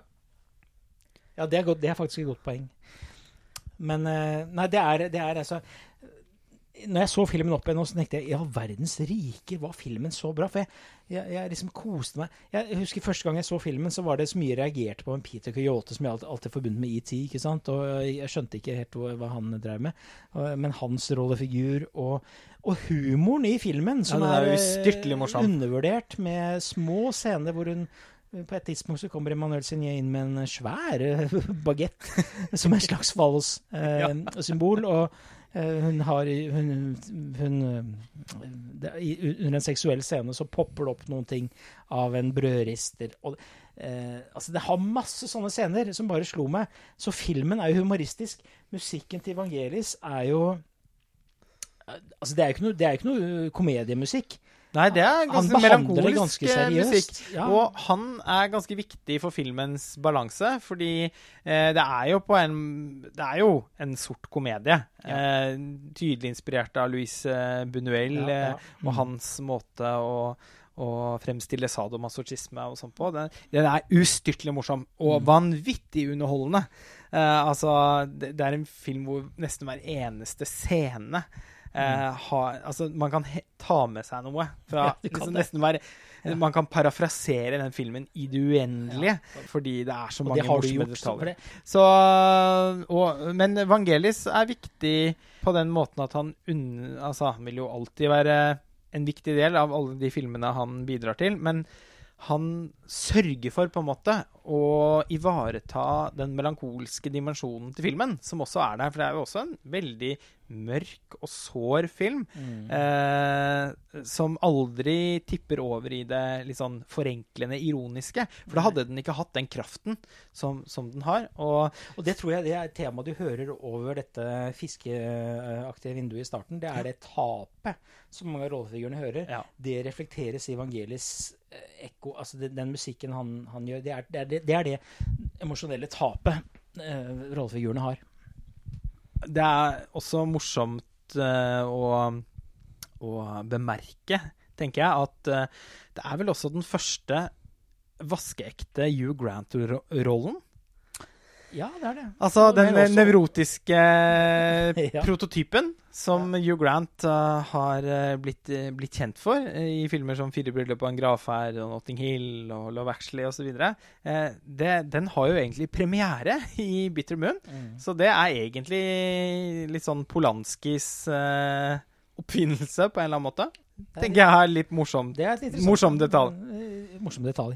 ja det, er godt, det er faktisk et godt poeng. Men nei, det er, det er altså... Når jeg så filmen opp igjen, så tenkte jeg, ja, verdens rike, var filmen så bra? For jeg, jeg, jeg liksom koste meg. Jeg husker første gang jeg så filmen, så var det så mye jeg reagerte på en Peter Coyote, som jeg alltid, alltid forbundet med E T, ikke sant? Og jeg skjønte ikke helt hva, hva han drev med. Men hans rollefigur og, og humoren i filmen, som ja, er, er undervurdert, med små scener hvor hun på et tidspunkt så kommer Emmanuel Seigné inn med en svær baguette, som en slags fallos-symbol, eh, og Uh, hun har hun, hun uh, det, i, under en seksuell scene så popper det opp noen ting av en brødrister og, uh, altså det har masse sånne scener som bare slo meg, så filmen er jo humoristisk, musikken til Vangelis er jo uh, altså det er jo ikke noe, det er jo ikke noe komediemusikk. Nei, det er ganske melankolisk ganske seriøst, musikk, ja. Og han er ganske viktig for filmens balanse, fordi eh, det er jo på en det er jo en sort komedie, ja. eh, tydelig inspirert av Luis Buñuel, ja, ja. Mm. Og hans måte å, og fremstille sadomasochisme og sånt på. Den, den er ustyrtelig morsom, og Mm. vanvittig underholdende. Eh, altså, det, det er en film hvor nesten hver eneste scene eh, har, altså, man kan he ta med seg noe fra Ja, du kan liksom, det. nesten hver, Ja. man kan parafrasere den filmen i det uendelige, Ja. fordi det er så Og mange det har du morsomme gjort. så- for detaljer. det- Så, og, men Vangelis er viktig på den måten at han unn, altså, han vil jo alltid være en viktig del av alle de filmene han bidrar til, men han sørger for på en måte å ivareta den melankolske dimensjonen til filmen, som også er der, for det er jo også en veldig mørk og sår film, Mm. eh, som aldri tipper over i det litt sånn forenklende ironiske, for da hadde den ikke hatt den kraften som, som den har, og Og det tror jeg det er et tema du hører over dette fiskeaktige vinduet i starten. Det er det tapet som mange av rollefigurene hører. ja. Det reflekteres i Vangelis eh, ekko. Altså det, den musikken han, han gjør, det er det, er det, det er det emosjonelle tapet eh, rollefigurene har. Det er også morsomt eh, å, å bemerke, tenker jeg, at eh, det er vel også den første vaskeekte Hugh Grant-rollen. Ja, det er det. Altså Men den også- nevrotiske Ja. prototypen som Hugh Grant eh, har eh, blitt, eh, blitt kjent for eh, i filmer som Fire bryllup og en gravferd og Notting Hill og Love Actually og så videre. Eh, det, den har jo egentlig premiere i Bitter Moon, Mm. så det er egentlig litt sånn Polanskis eh, oppfinnelse på en eller annen måte. Tenker jeg er litt morsom. Det er et interessant- Morsom detalj. eh, Morsom detalj.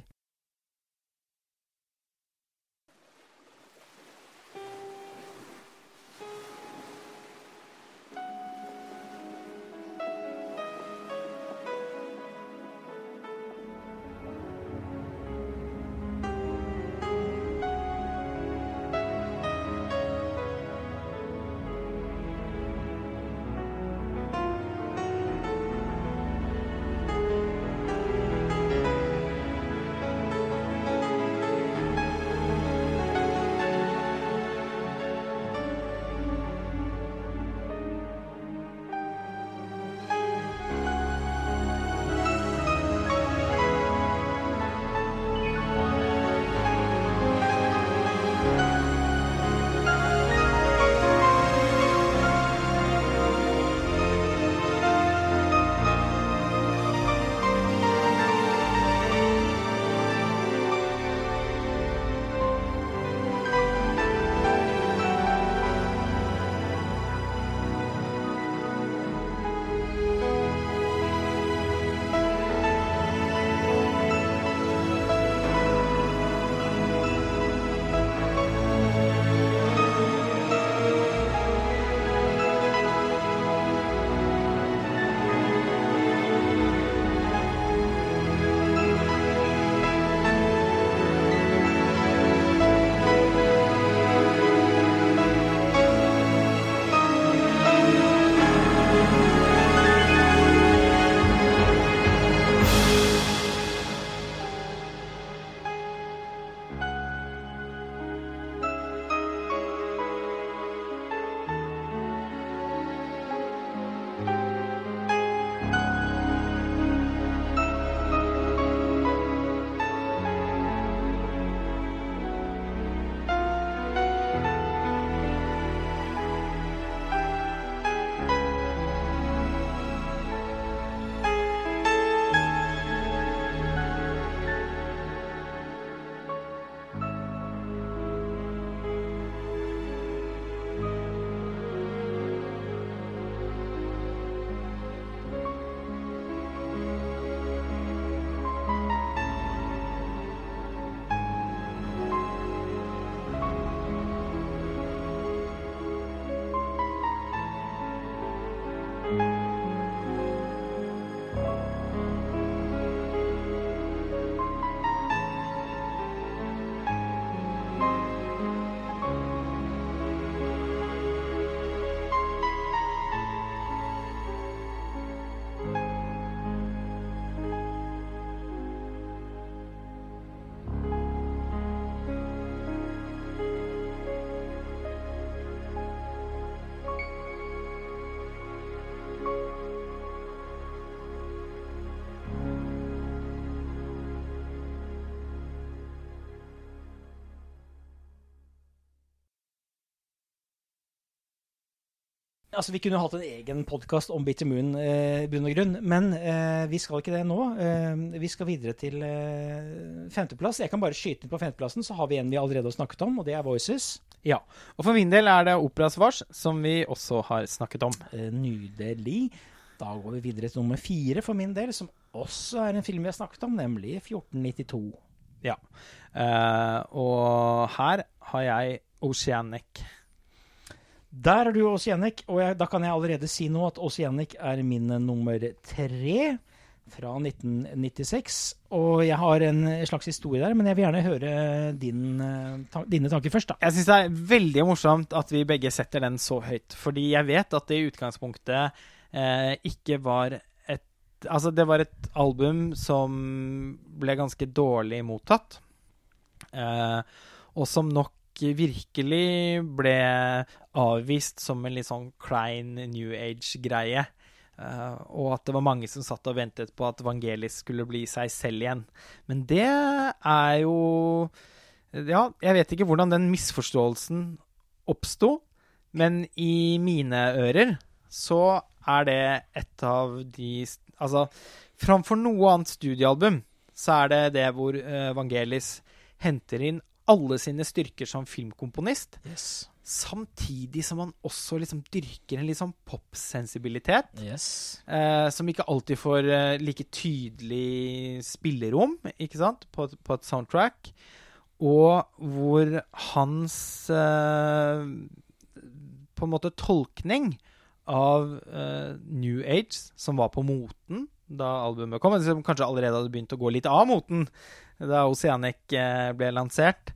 Altså, vi kunne hatt en egen podcast om Bitter Moon, eh, bunn og grunn, men eh, vi skal ikke det nå. Eh, vi skal videre til eh, femteplass. Jeg kan bare skyte inn på femteplassen, så har vi en vi allerede har snakket om, og det er Voices. Ja, og for min del er det Operas Vars, som vi også har snakket om. Eh, nydelig. Da går vi videre til nummer fire for min del, som også er en film vi har snakket om, nemlig fjorten nittito. Ja, eh, og her har jeg Oceanic. Der er du Oceanic, og jeg, da kan jeg allerede si nå at Oceanic er min nummer tre fra nitten nittiseks. Og jeg har en slags historie der, men jeg vil gjerne høre din, ta, dine tanker først da. Jeg synes det er veldig morsomt at vi begge setter den så høyt, fordi jeg vet at det i utgangspunktet eh, ikke var et, altså det var et album som ble ganske dårlig mottatt, eh, og som nok virkelig ble avvist som en litt sånn klein New Age-greie. Uh, og at det var mange som satt og ventet på at Vangelis skulle bli seg selv igjen. Men det er jo... Ja, jeg vet ikke hvordan den misforståelsen oppstod, men i mine ører så er det et av de... Altså, framfor noe annet studiealbum, så er det det hvor uh, Vangelis henter inn alle sine styrker som filmkomponist, yes. Samtidig som han også liksom dyrker en litt sånn pop-sensibilitet, yes. eh, som ikke alltid får eh, like tydelig spillerom, ikke sant, på, på et soundtrack, og hvor hans eh, på en måte tolkning av eh, New Age, som var på moten da albumet kom, som kanskje allerede hadde begynt å gå litt av moten da Oceanic eh, ble lansert,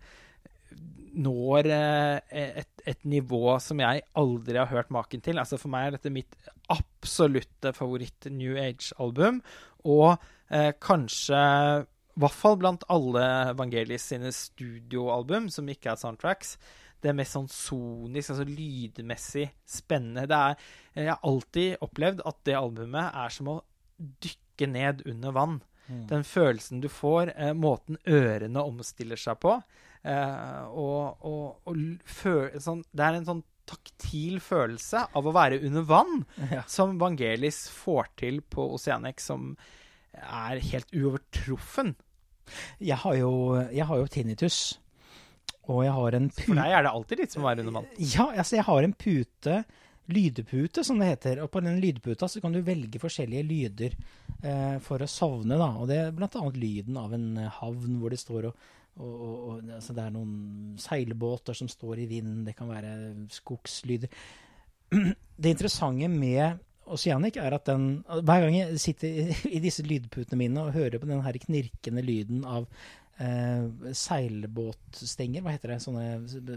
når eh, et, et nivå som jeg aldri har hørt maken til. Altså for meg er dette mitt absolutte favoritt New Age-album, og eh, kanskje, i hvert fall blant alle Vangelis sine studioalbum, som ikke er soundtracks, det er mest sånn sonisk, altså lydmessig spennende. Det er, jeg har alltid opplevd at det albumet er som å dykke ned under vann. Mm. Den følelsen du får, eh, måten ørene omstiller seg på, eh, og, og, og føl, sånn, det er en sånn taktil følelse av å være under vann, ja. Som Vangelis får til på Oceanic, som er helt uovertruffen. Jeg har jo, jeg har jo tinnitus, og jeg har en pute... For deg er det alltid litt som å være under vann. Ja, altså jeg har en pute... lydpute, som det heter, og på den lydputa så kan du velge forskjellige lyder eh, for å sovne da, og det er blant annet lyden av en havn hvor det står og, og, og, og altså det er noen seilbåter som står i vinden, det kan være skogslyder. Det interessante med Oceanic er at den, hver gang jeg sitter i, i disse lydputene mine og hører på den her knirkende lyden av eh, seilbåtstenger, hva heter det, sånne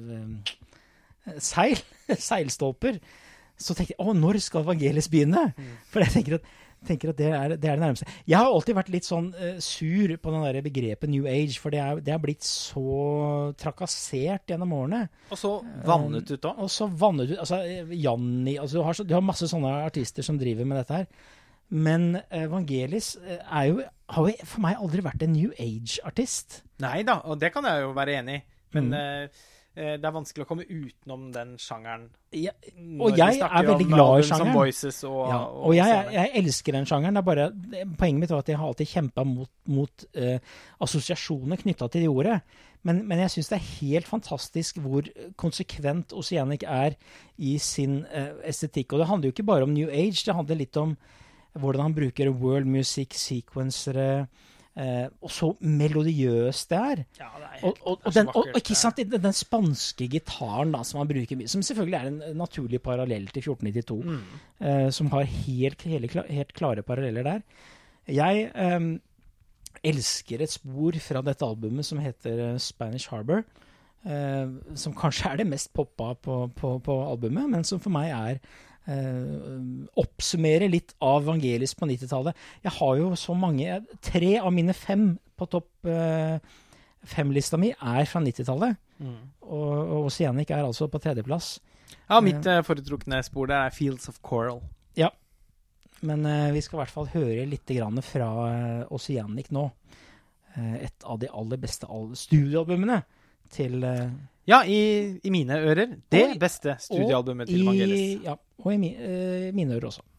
eh, seil, seilstolper, så tenkte jeg, å, når skal Vangelis begynne? Mm. For jeg tenker at, tenker at det, er, det er det nærmeste. Jeg har alltid vært litt sånn uh, sur på den der begrepet New Age, for det er, det er blitt så trakassert gjennom årene. Og så vannet ut da? Um, og så vannet ut, altså Janni, altså du har, så, du har masse sånne artister som driver med dette her. Men uh, Vangelis uh, er jo, har jo for meg aldri vært en New Age-artist. Nei da, og det kan jeg jo være enig i. Men... Mm. Uh, det er vanskelig å komme utenom den sjangeren. Ja, og jeg er veldig glad i sjangeren. Voices og, ja, og, og jeg, jeg elsker den sjangeren. Det er bare, poenget mitt var at jeg har alltid kjempet mot, mot uh, assosiasjoner knyttet til det ordet. Men, men jeg synes det er helt fantastisk hvor konsekvent Oceanic er i sin uh, estetikk. Og det handler jo ikke bare om New Age, det handler litt om hvordan han bruker world music sequencere, Uh, og så melodiøst det er. Ja, det er helt, og, og, og, den, og, og ikke sant, den, den spanske gitaren da, som han bruker mye, som selvfølgelig er en naturlig parallell til fjorten nittito, mm. uh, som har helt, helt, helt klare paralleller der. Jeg um, elsker et spor fra dette albumet som heter Spanish Harbor, uh, som kanskje er det mest poppa på, på, på albumet, men som for meg er Uh, oppsummere litt av Vangelis på nittitallet. Jeg har jo så mange, tre av mine fem på topp uh, fem-lista mi er fra nittitallet, mm. og, og Oceanic er altså på tredjeplass. Ja, mitt uh, foretrukne spor der er Fields of Coral. Ja, men uh, vi skal i hvert fall høre litt grann fra uh, Oceanic nå. Uh, et av de aller beste studioalbumene til... Uh, Ja, i, i mine ører. Det og, beste studioalbumet til Vangelis. Ja, Og i mi, eh, mine ører også.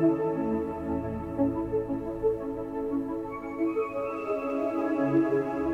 Thank you.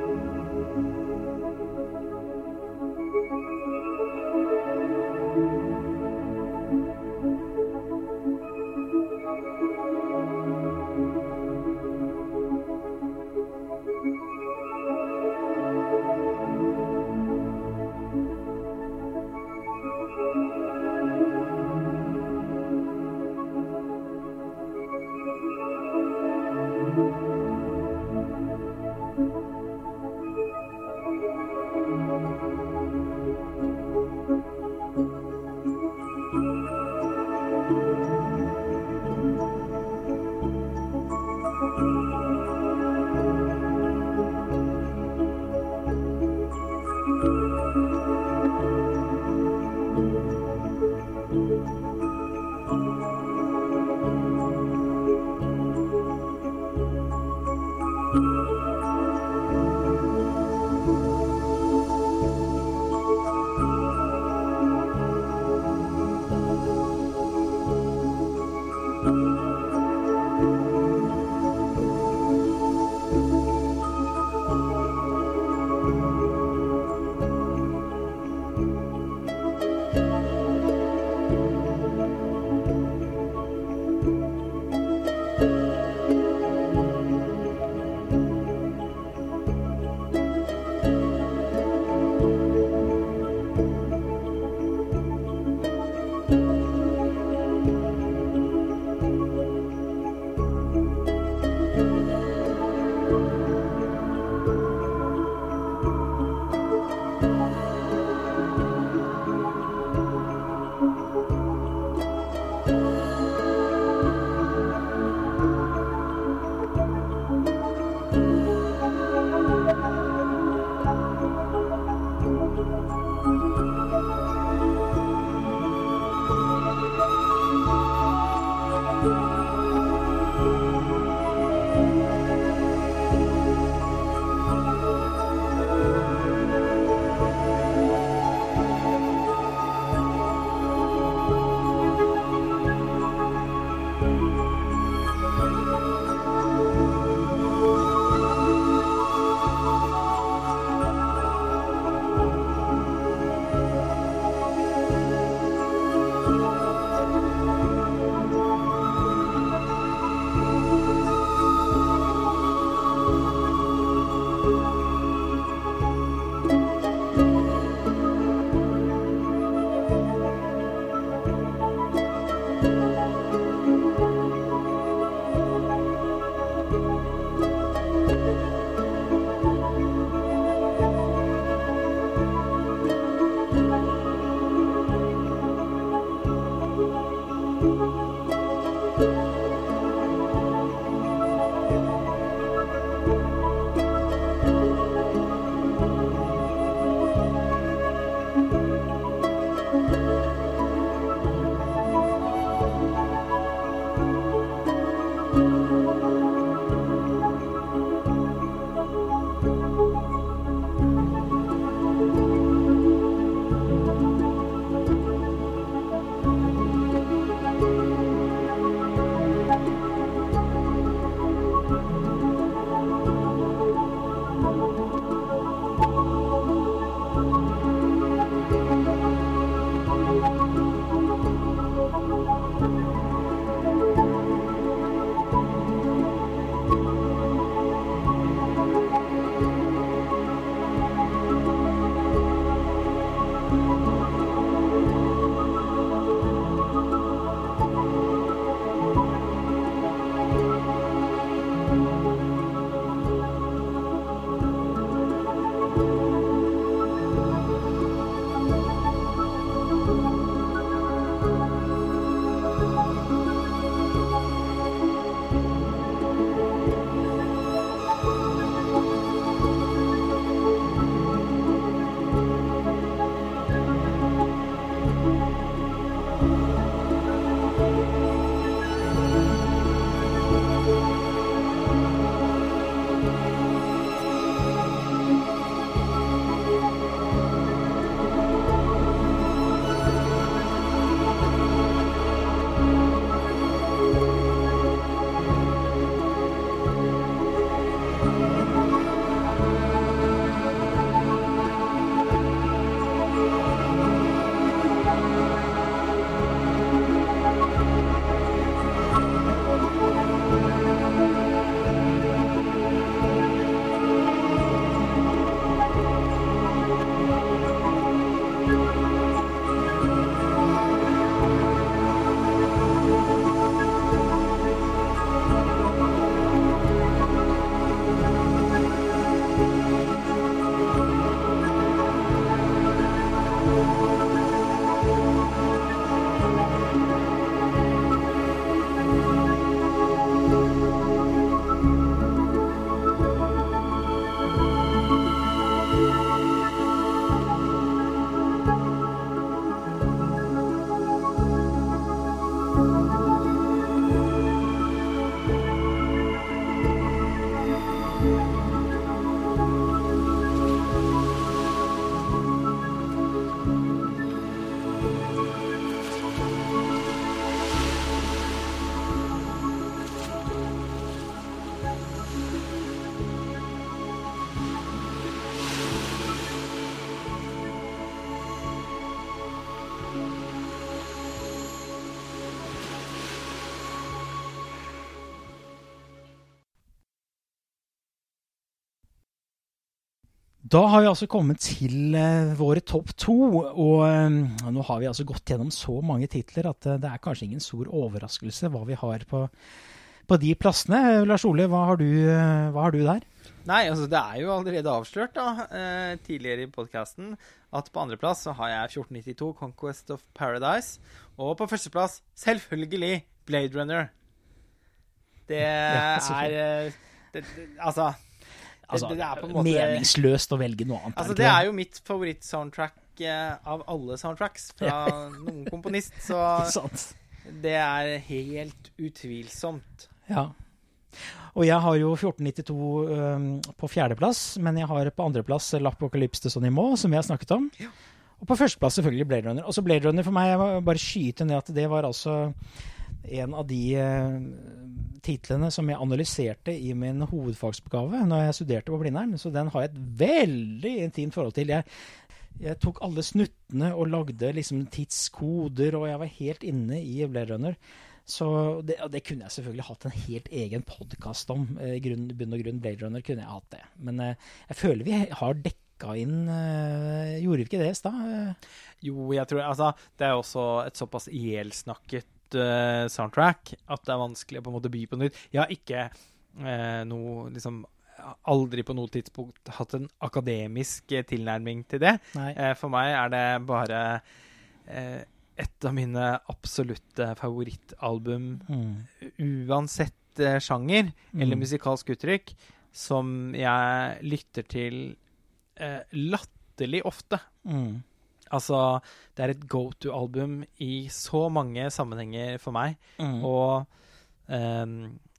Da har vi altså kommet til uh, våre topp to, og um, nå har vi altså gått gjennom så mange titler at uh, det er kanskje ingen stor overraskelse hva vi har på, på de plassene. Lars Ole, hva har du, uh, hva har du der? Nei, altså det er jo allerede avslørt da, uh, tidligere i podcasten, at på andre plass så har jeg fjorten nittito Conquest of Paradise, og på første plass selvfølgelig Blade Runner. Det ja, er, det, det, altså, det, altså, det er på en måte meningsløst å velge noe annet. Altså, det er jo mitt favoritt-soundtrack eh, av alle soundtracks fra noen komponist, så det er helt utvilsomt. Ja. Og jeg har jo fjorten nittito um, på fjerdeplass, men jeg har på andreplass L'Apocalypse de Sonimo, som vi har snakket om. Ja. Og på førsteplass selvfølgelig Blade Runner. Også Blade Runner for meg, jeg var bare skyte ned at det var altså en av de uh, titlene som jeg analyserte i min hovedfagsoppgave når jeg studerte på Blindern, så den har jeg et veldig intimt forhold til. Jeg, jeg tok alle snuttene og lagde liksom tidskoder, og jeg var helt inne i Blade Runner. Så det, det kunne jeg selvfølgelig hatt en helt egen podcast om. I grunn, bunn og grunn Blade Runner kunne jeg hatt det. Men uh, jeg føler vi har dekka inn, uh, gjorde vi ikke det i sted? Jo, jeg tror, altså, det er også et såpass ihjelsnakket soundtrack at det er vanskelig å på en måte by på nytt. Jeg har ikke eh, noe, liksom, aldri på noe tidspunkt hatt en akademisk tilnærming til det. Eh, for meg er det bare eh, et av mine absolutte favorittalbum, mm. uansett eh, sjanger mm. eller musikalsk uttrykk, som jeg lytter til eh, latterlig ofte. Mm. Altså, det er et go-to-album i så mange sammenhenger for meg. Mm. Og um,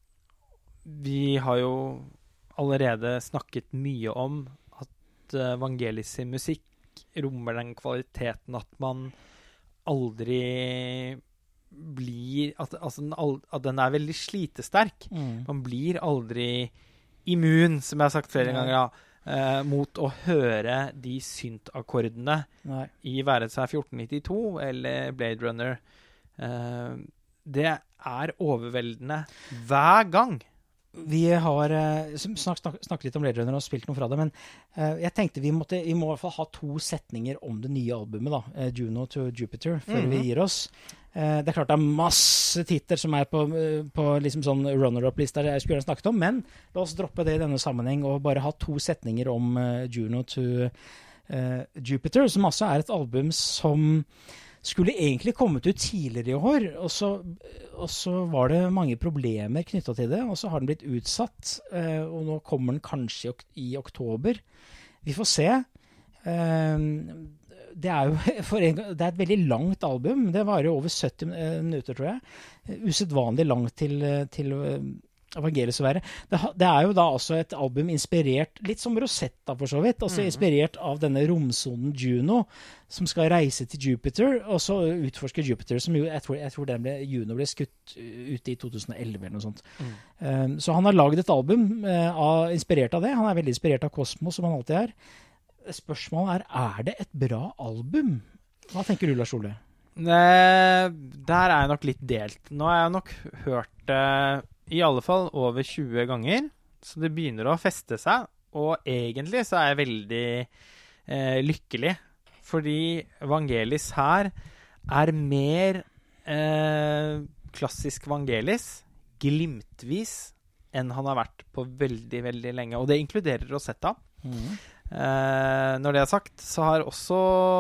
vi har jo allerede snakket mye om at uh, Vangelis sin musikk rommer den kvaliteten at man aldri blir... At, altså, at den er veldig slitesterk. Mm. Man blir aldri immun, som jeg har sagt flere mm. ganger, ja. Uh, mot å høre de syntakkordene i være seg fjorten nittito eller Blade Runner. Uh, det er overveldende hver gang. Vi har uh, snakket snak, snak litt om Blade Runner og spilt noe fra det, men uh, jeg tenkte vi, måtte, vi må i hvert fall ha to setninger om det nye albumet, da, uh, Juno to Jupiter, før mm-hmm. vi gir oss. Uh, det er klart det er masse titler som er på, uh, på liksom sånn runner-up-lister jeg skulle ha snakket om, men la oss droppe det i denne sammenheng og bare ha to setninger om uh, Juno to uh, Jupiter, som altså er et album som skulle egentlig kommet ut tidligere i år, og så, og så var det mange problemer knyttet til det, og så har den blitt utsatt, uh, og nå kommer den kanskje i, ok- i oktober. Vi får se. Uh, det er jo for en, det er et veldig langt album. Det varer jo over sytti minutter, tror jeg. Usedvanlig langt til, til evangeliet å være. Det, det er jo da også et album inspirert, litt som Rosetta for så vidt, altså inspirert av denne romsonen Juno, som skal reise til Jupiter, og så utforske Jupiter, som jo, jeg tror, jeg tror den ble, Juno ble skutt ut i to tusen og elleve eller noe sånt. Mm. Um, så han har laget et album uh, av, inspirert av det. Han er veldig inspirert av Kosmos, som han alltid er. Spørsmålet er, er det et bra album? Hva tenker du, Lars Ole? Nei, der er jeg nok litt delt. Nå har jeg nok hørt det uh, i alle fall over tjue ganger, så det begynner å feste seg, og egentlig så er jeg veldig uh, lykkelig, fordi Vangelis her er mer uh, klassisk Vangelis, glimtvis, enn han har vært på veldig, veldig lenge, og det inkluderer Rosetta. Mm. Uh, når det er sagt, så har også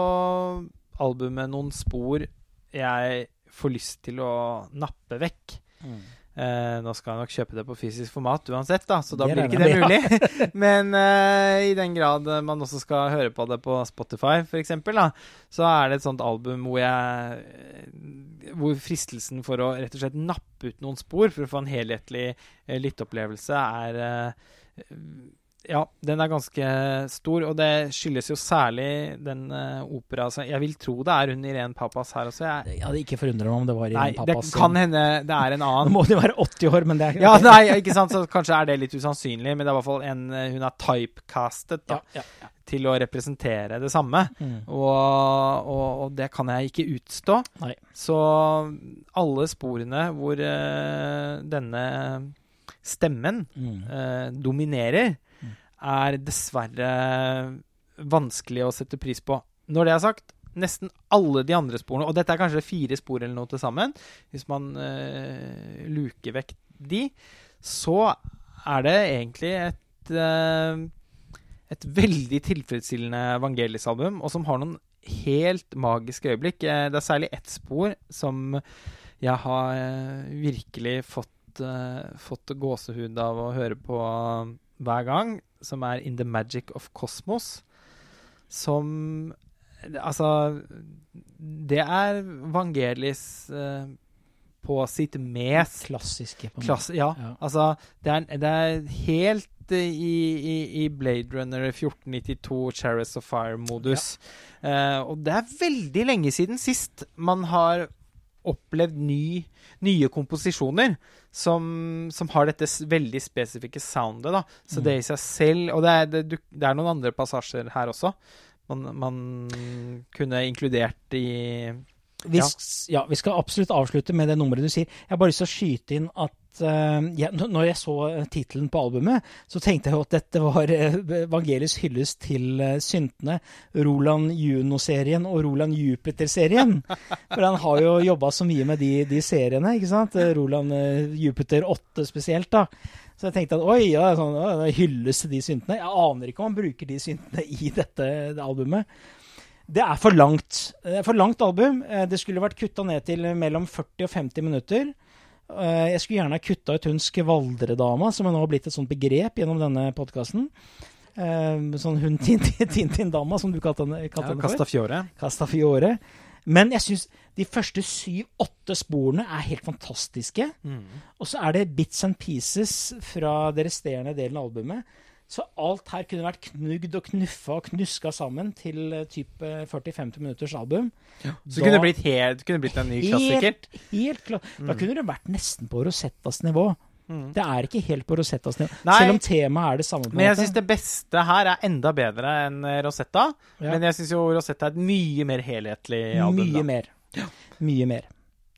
albumet noen spor jeg får lyst til å nappe vekk. Mm. Uh, nå skal jeg nok kjøpe det på fysisk format uansett, da, så da det blir ikke det mulig. Men uh, i den grad man også skal høre på det på Spotify, for eksempel, da, så er det et sånt album hvor jeg hvor fristelsen for å rett og slett nappe ut noen spor for å få en helhetlig uh, lytteopplevelse er uh, ja, den er ganske stor, og det skyldes jo særlig den uh, opera. Altså, jeg vil tro det er hun Irene Papas her også. Jeg... Ja, det ikke forundrer meg om det var Irene nei, Papas. Det kan hende det er en annen. Nå må det være åtti år, men det er... Ja, nei, ikke sant, så kanskje er det litt usannsynlig, men det er i hvert fall en, hun er typecastet da, ja, ja, ja. til å representere det samme, mm. og, og, og det kan jeg ikke utstå. Nei. Så alle sporene hvor uh, denne stemmen mm. uh, dominerer, er dessverre vanskelig å sette pris på. Når det er sagt, nesten alle de andre sporene, og dette er kanskje fire spor eller noe til sammen, hvis man uh, luker vekk de, så er det egentlig et, uh, et veldig tilfredsstillende Vangelis-album, og som har noen helt magiske øyeblikk. Det er særlig ett spor som jeg har uh, virkelig fått, uh, fått gåsehud av å høre på hver gang, som er In the Magic of Cosmos, som altså, det er Vangelis uh, på sitt mest klassiske på klass, ja, ja, altså det er, det er helt uh, i, i, i Blade Runner fjorten nittito Chariots of Fire-modus. Ja. Uh, og det er veldig lenge siden sist man har opplevd ny, nye komposisjoner som, som har dette veldig spesifikke soundet, da. Så mm. det i seg selv, og det er, det, det er noen andre passasjer her også, Man, man kunne inkludert i vi, ja. ja, vi skal absolutt avslutte med det nummeret du sier. Jeg har bare lyst til å skyte inn at uh, ja, når jeg så titlen på albumet, så tenkte jeg at dette var uh, Vangelis hyllest til uh, syntene Roland Juno-serien og Roland Jupiter-serien. For han har jo jobbet så mye med de, de seriene, ikke sant? Roland uh, Jupiter åtte spesielt da. Så jeg tenkte at, oi, ja, sånn, ja, hylles de syntene. Jeg aner ikke om han bruker de syntene i dette det albumet. Det er for langt. Det er for langt album. Det skulle vært kuttet ned til mellom førti og femti minutter. Jeg skulle gjerne ha kuttet ut hun skvaldredama, som nå har blitt et sånt begrep gjennom denne podcasten. Sånn hun Tintin-dama, som du kalte henne, kalte henne ja, Castafiore. Castafiore. Men jeg synes de første syv-åtte sporene er helt fantastiske. Mm. Og så er det bits and pieces fra det resterende delen av albumet. Så alt her kunne vært knugd og knuffa og knuska sammen til type førti til femti minutters album. Ja. Så da, kunne det blitt, helt, kunne det blitt en ny klassiker? Helt, helt klart. Mm. Da kunne det vært nesten på Rosettas nivå. Mm. Det er ikke helt på Rosettas nivå. Nei, selv om temaet er det samme. På men jeg synes det beste her er enda bedre enn Rosetta. Ja. Men jeg synes jo Rosetta er et mye mer helhetlig album. Mye da. mer. Ja. Mye mer.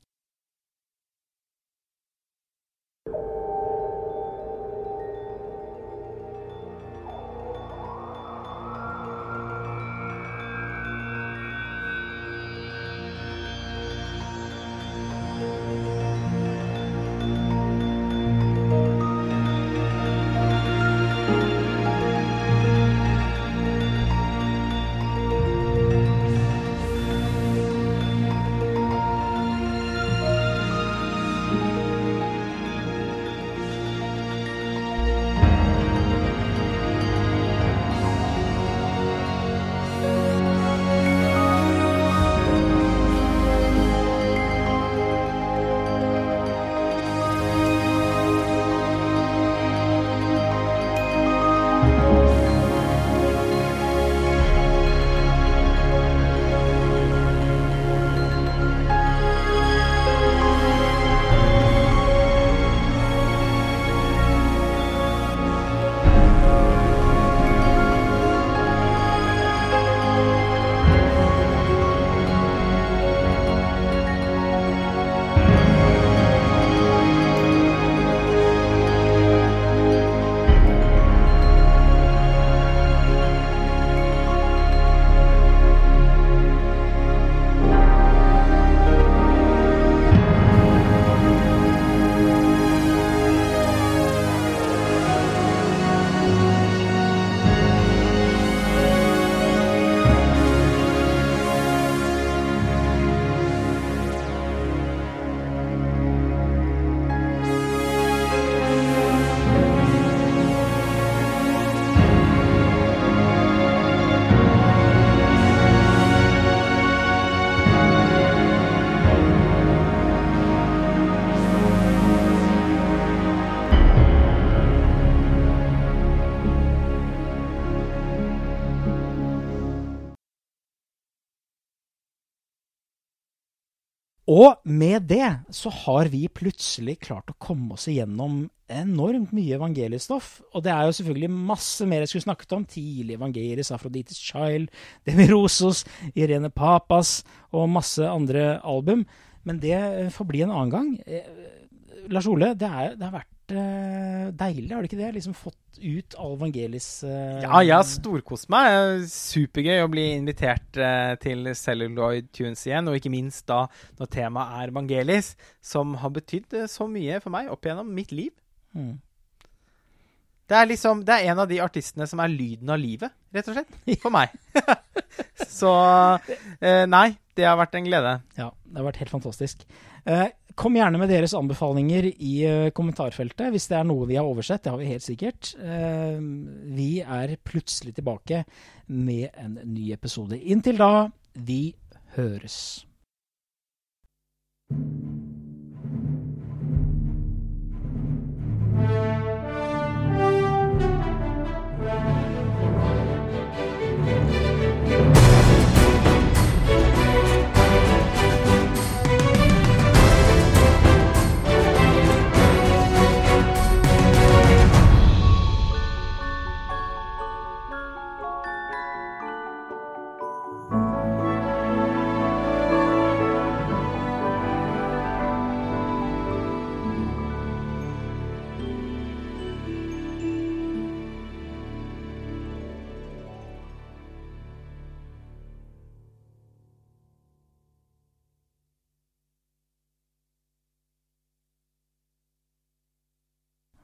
Og med det så har vi plutselig klart å komme oss igjennom enormt mye Vangelis-stoff. Og det er jo selvfølgelig masse mer jeg skulle snakket om. Tidlig Vangelis, Aphrodite's Child, Demi Rosos, Irene Papas og masse andre album. Men det får bli en annen gang. Lars Ole, det, er, det har vært vært uh, deilig, har det ikke det? Liksom fått ut all Vangelis... Uh, ja, jeg har storkost meg. Supergøy å bli invitert uh, til Celluloid Tunes igjen, og ikke minst da når temaet er Vangelis, som har betydd uh, så mye for meg opp gjennom mitt liv. Mm. Det er liksom, det er en av de artistene som er lyden av livet, rett og slett, for meg. Så, uh, nei, det har vært en glede. Ja, det har vært helt fantastisk. Uh, Kom gjerne med deres anbefalinger i uh, kommentarfeltet, hvis det er noe vi har oversett, det har vi helt sikkert. Uh, vi er plutselig tilbake med en ny episode. Inntil da, vi høres.